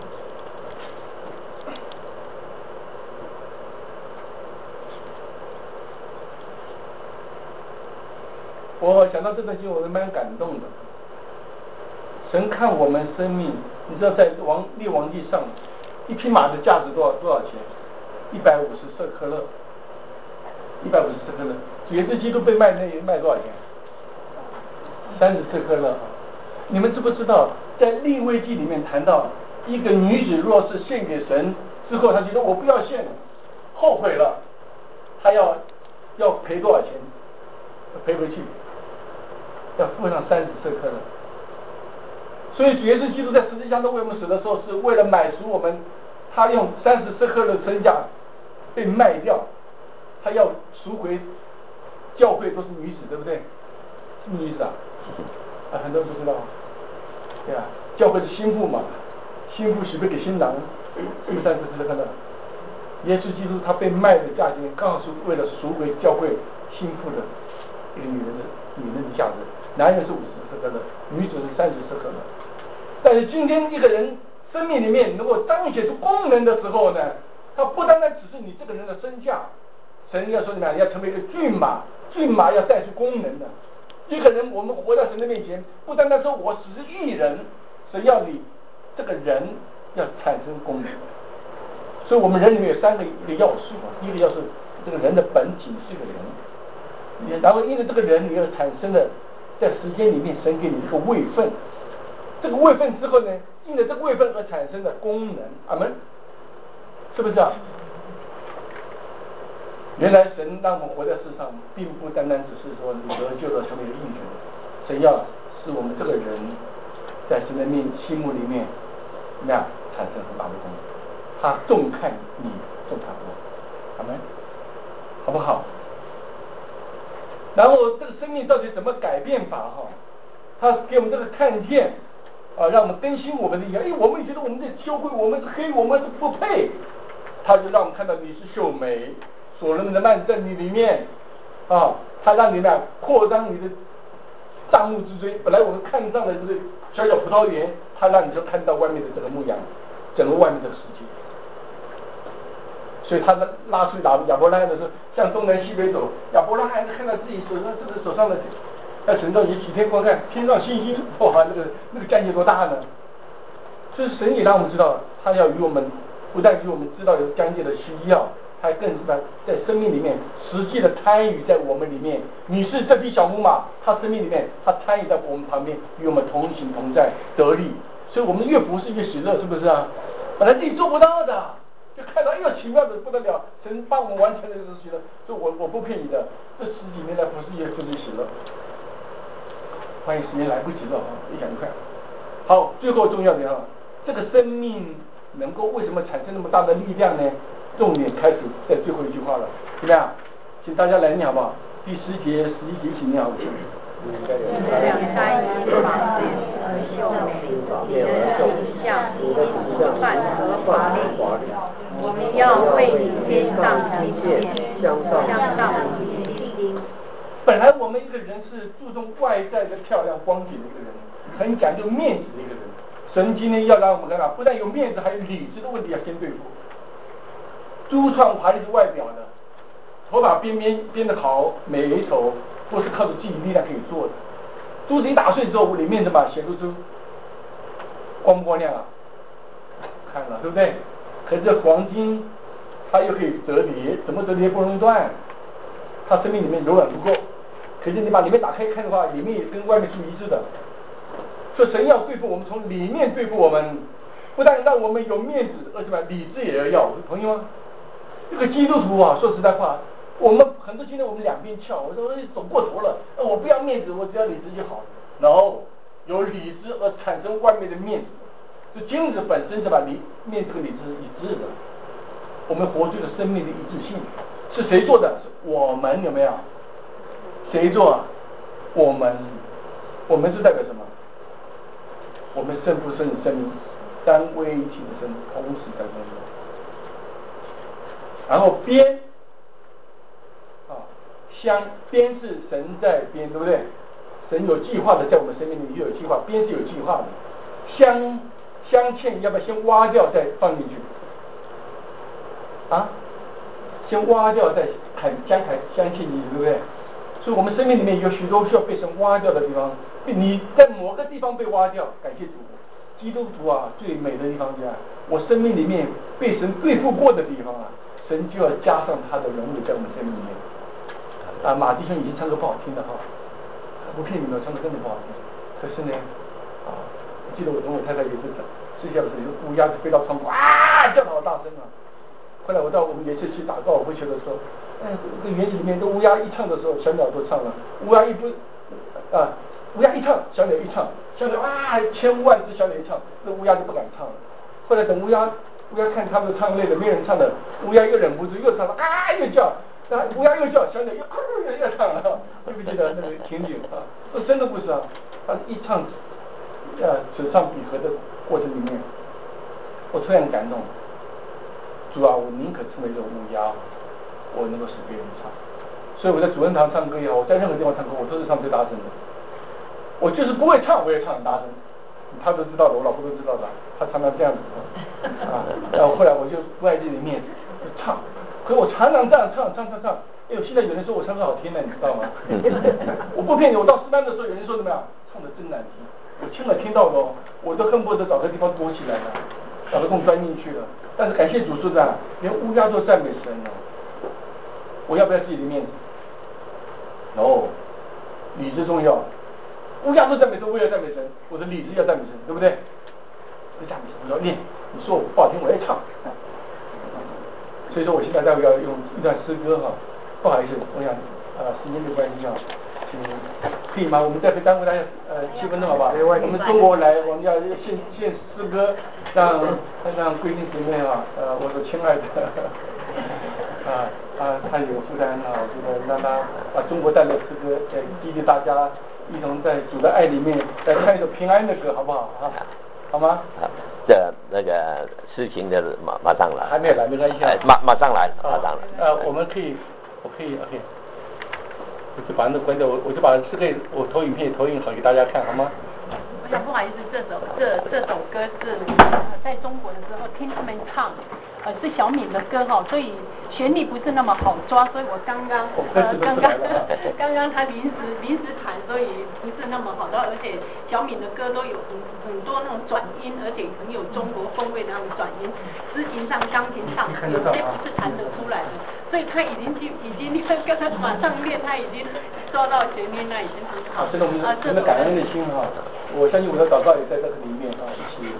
Speaker 1: 我讲到这段经文，我蛮感动的。神看我们生命，你知道在列王记上，一匹马的价值多少钱？150舍客勒。150舍客勒，耶稣基督被卖多少钱？30舍客勒。你们知不知道，在利未记里面谈到，一个女子若是献给神之后，她觉得我不要献了，后悔了，她要赔多少钱？赔回去，要付上30舍客勒。所以耶稣基督在十字架上为我们死的时候，是为了买赎我们，他用30舍客勒身价被卖掉，他要赎回教会都是女子，对不对？什么意思啊？很多人不知道，对啊，教会是心腹嘛，心腹许配给新郎，是不是30舍客勒？ 耶稣基督他被卖的价钱刚好是为了赎回教会心腹的一个女人的价值，男人是50舍客勒，女子是30舍客勒。但是今天一个人生命里面能够彰显出功能的时候呢，他不单单只是你这个人的身价，神要说怎么样，要成为一个骏马，骏马要带出功能的。一个人我们活在神的面前，不单单说我只是义人，神要你这个人要产生功能。所以我们人里面有3个一个要素啊，第一个要素这个人的本体是个人，然后因为这个人你要产生了在时间里面神给你这个位分，这个位分之后呢，因为这个位分而产生的功能，阿们，是不是啊？原来神让我们活在世上，并不单单只是说你得救了成为义人，神要使我们这个人在神的心目里面怎么样产生很大的功能。他重看你，重看我，阿们，好不好？然后这个生命到底怎么改变法哈？他给我们这个看见啊，让我们更新我们的意见。我们觉得我们是羞愧，我们是黑，我们是不配，他就让我们看到你是秀美，所罗门的曼在你里面啊，他让你们扩张你的帐幕之锥。本来我们看上的这个小小葡萄园，他让你就看到外面的整个牧羊，整个外面的世界。所以他拉出亚伯拉罕的时候，向东南西北走，亚伯拉罕看到自己手上的，要神到你几天观看天上星星，哇，那个疆界多大呢？这是神也让我们知道，他要与我们不但与我们知道有疆界的需要，他更是在生命里面实际的参与在我们里面。你是这匹小母马，他生命里面他参与在我们旁边，与我们同行同在得力。所以我们越服侍越喜乐，是不是啊？本来自己做不到的。就看到奇妙的不得了，神帮我们完成了这个事情了，所以我不骗你的，这10几年来不是也就是喜乐，欢迎时间来不及了啊，也赶快。好，最后重要的啊，这个生命能够为什么产生那么大的力量呢？重点开始在最后一句话了，怎么样？请大家来念好不好？第10节、11节一起念好不好？
Speaker 3: 两三一法殿而秀美，你的形象范和华丽，我们要为你天上金线镶上金钉。
Speaker 1: 本来我们一个人是注重外在的漂亮光景的一个人，很讲究面子的一个人。神今天要让我们看到，不但有面子，还有理智的问题要先对付。珠创华丽是外表的，头发编得好美丑，不是靠着自己力量可以做的。珠子一打碎之后，里面怎么显露出光不光亮啊？看了对不对？可是黄金它又可以折叠，怎么折叠不容易断？它生命里面柔软不够，可是你把里面打开看的话，里面也跟外面是一致的。所以神要对付我们，从里面对付我们，不但让我们有面子，而且理智也要，同意吗？这个基督徒啊，说实在话，我们很多今天我们两边翘，我说走过头了，我不要面子，我只要理智就好了。然后有理智而产生外面的面子，就金子本身是把面子和理智是一致的。我们活出了生命的一致性，是谁做的？是我们，有没有？谁做啊？我们是代表什么？我们圣父、圣子、圣灵三位一体的神同时在工作。然后边边是神在边，对不对？神有计划的在我们生命里也有计划，边是有计划的。镶嵌要不要先挖掉再放进去？先挖掉再镶嵌进去，对不对？所以我们生命里面有许多需要被神挖掉的地方，你在某个地方被挖掉，感谢主。基督徒啊，最美的地方是我生命里面被神对付过的地方啊，神就要加上他的人物在我们生命里面。马弟兄已经唱歌不好听的哈，不骗你们，唱歌真的不好听。可是呢，我记得我跟我太太有一次睡觉的时候，有乌鸦飞到窗户，叫得好大声啊。后来我到我们也是去打高尔夫球的时候，这园子里面的乌鸦一唱的时候，小鸟都唱了。乌鸦一唱，小鸟一唱，小鸟千万只小鸟一唱，那乌鸦就不敢唱了。后来等乌鸦看他们唱累了，没人唱了，乌鸦又忍不住又唱了，又叫，乌鸦又叫，小鸟又唱了，记不记得那个情景啊？这真的故事啊，他一唱，此唱彼和的过程里面，我突然感动。 主啊，我宁可成为一个乌鸦，我能够使别人唱。所以我在主任堂唱歌也好，我在任何地方唱歌，我都是唱最大声的。我就是不会唱，我也唱很大声。他都知道的，我老婆都知道的，他常常这样子啊。然后后来我就不爱这里面唱，可是我常常这样唱。哎呦，现在有人说我唱歌好听了，你知道吗？我不骗你，我到师班的时候，有人说怎么样，唱的真难听。我亲耳听到的哦，我都恨不得找个地方躲起来了，找个洞钻进去了。但是感谢主说的，连乌鸦都赞美神了。我要不要自己的面子？哦，理智重要。乌鸦都赞美神，我也要赞美神，我的理智要赞美神，对不对？我赞美神，我要练。你说我不好听，我要唱。所以说我现在待会要用一段诗歌哈，不好意思，我想时间的关系啊，可以吗？我们再耽误大家7分钟好吧？我们中国来，我们要献诗歌，让贵宾姊妹啊，我所亲爱的他有负担啊，我觉得让他把中国带的诗歌激励大家一同在主的爱里面来唱一首平安的歌，好不好啊？好吗？
Speaker 2: 那个事情的马上来，
Speaker 1: 还没有来，没关系。
Speaker 2: 马上来，马上来。
Speaker 1: 我可以 OK， 我就把那关掉，我就把我投影片投影好给大家看，好吗？
Speaker 3: 我想不好意思，这首歌是在中国的时候听他们唱，是小敏的歌哈，所以旋律不是那么好抓，所以我刚刚他临时弹，所以不是那么好抓，而且小敏的歌都有很多那种转音，而且很有中国风味的那种转音，诗情上、钢琴上有些不是弹得出来的，所以他已经跟他马上练，他已经抓到旋律，那已经很好。
Speaker 1: 这种真的感恩的心哈，我相信我的祷告也在这个里面啊，一起。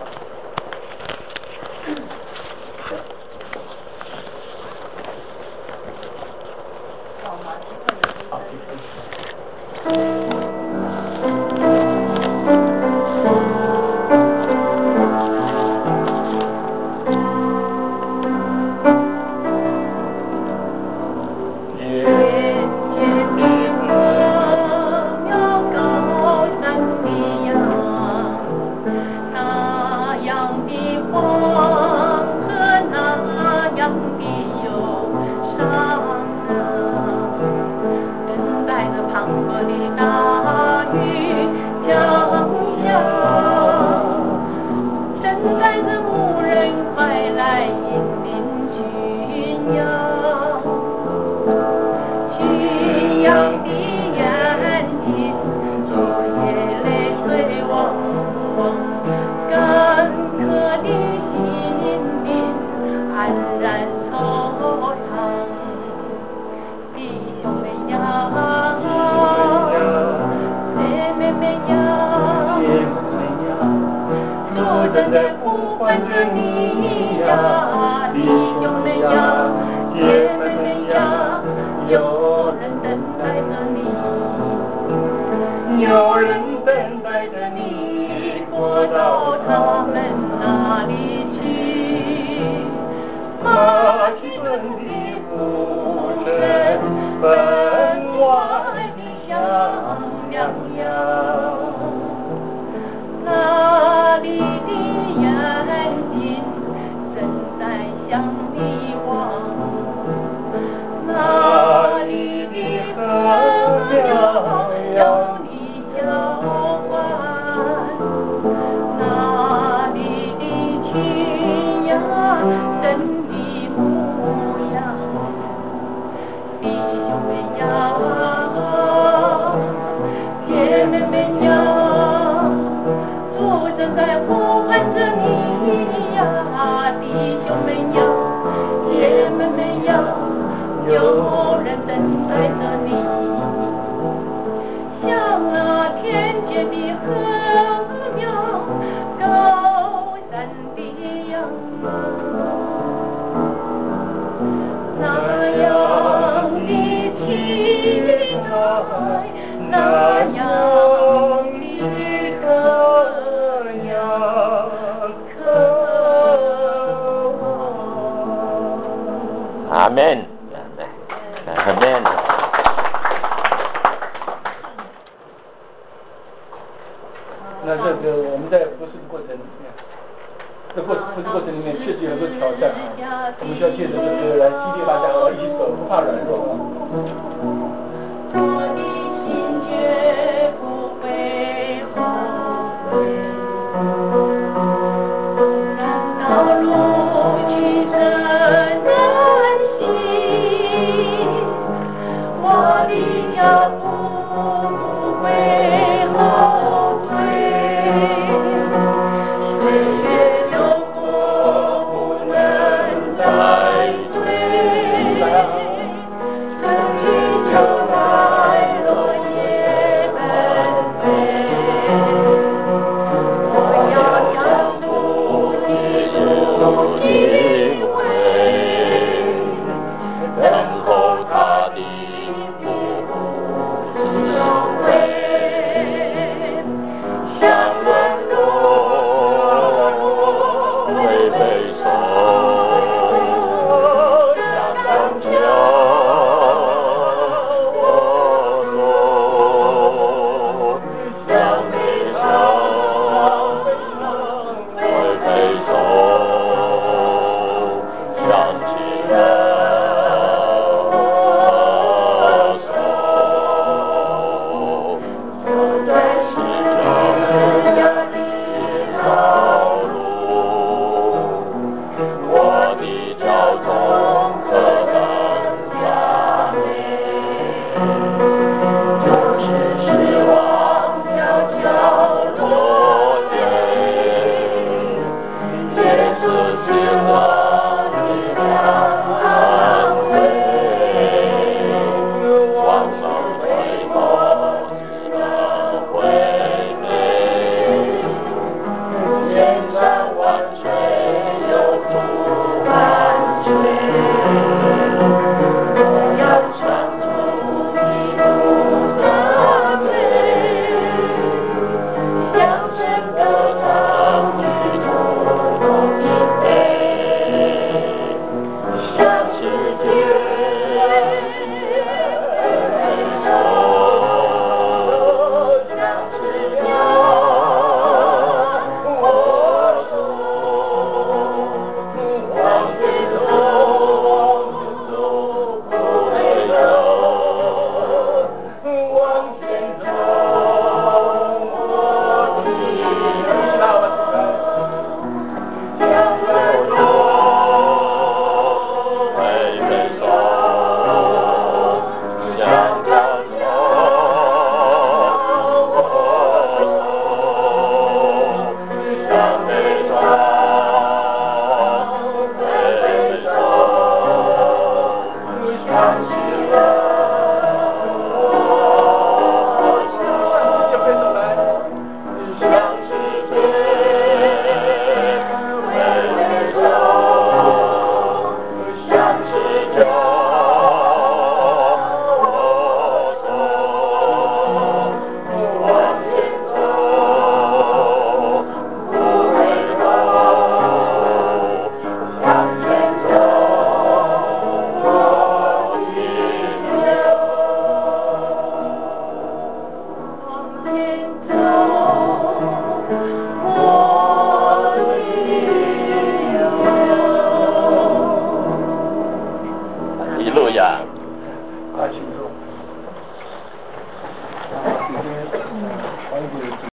Speaker 2: Amen. Amen.
Speaker 1: 那这个我们在服侍的过程里面， 这过程里面确实有很多挑战啊，我们需要借着这个来激励大家一起走，不怕软弱啊。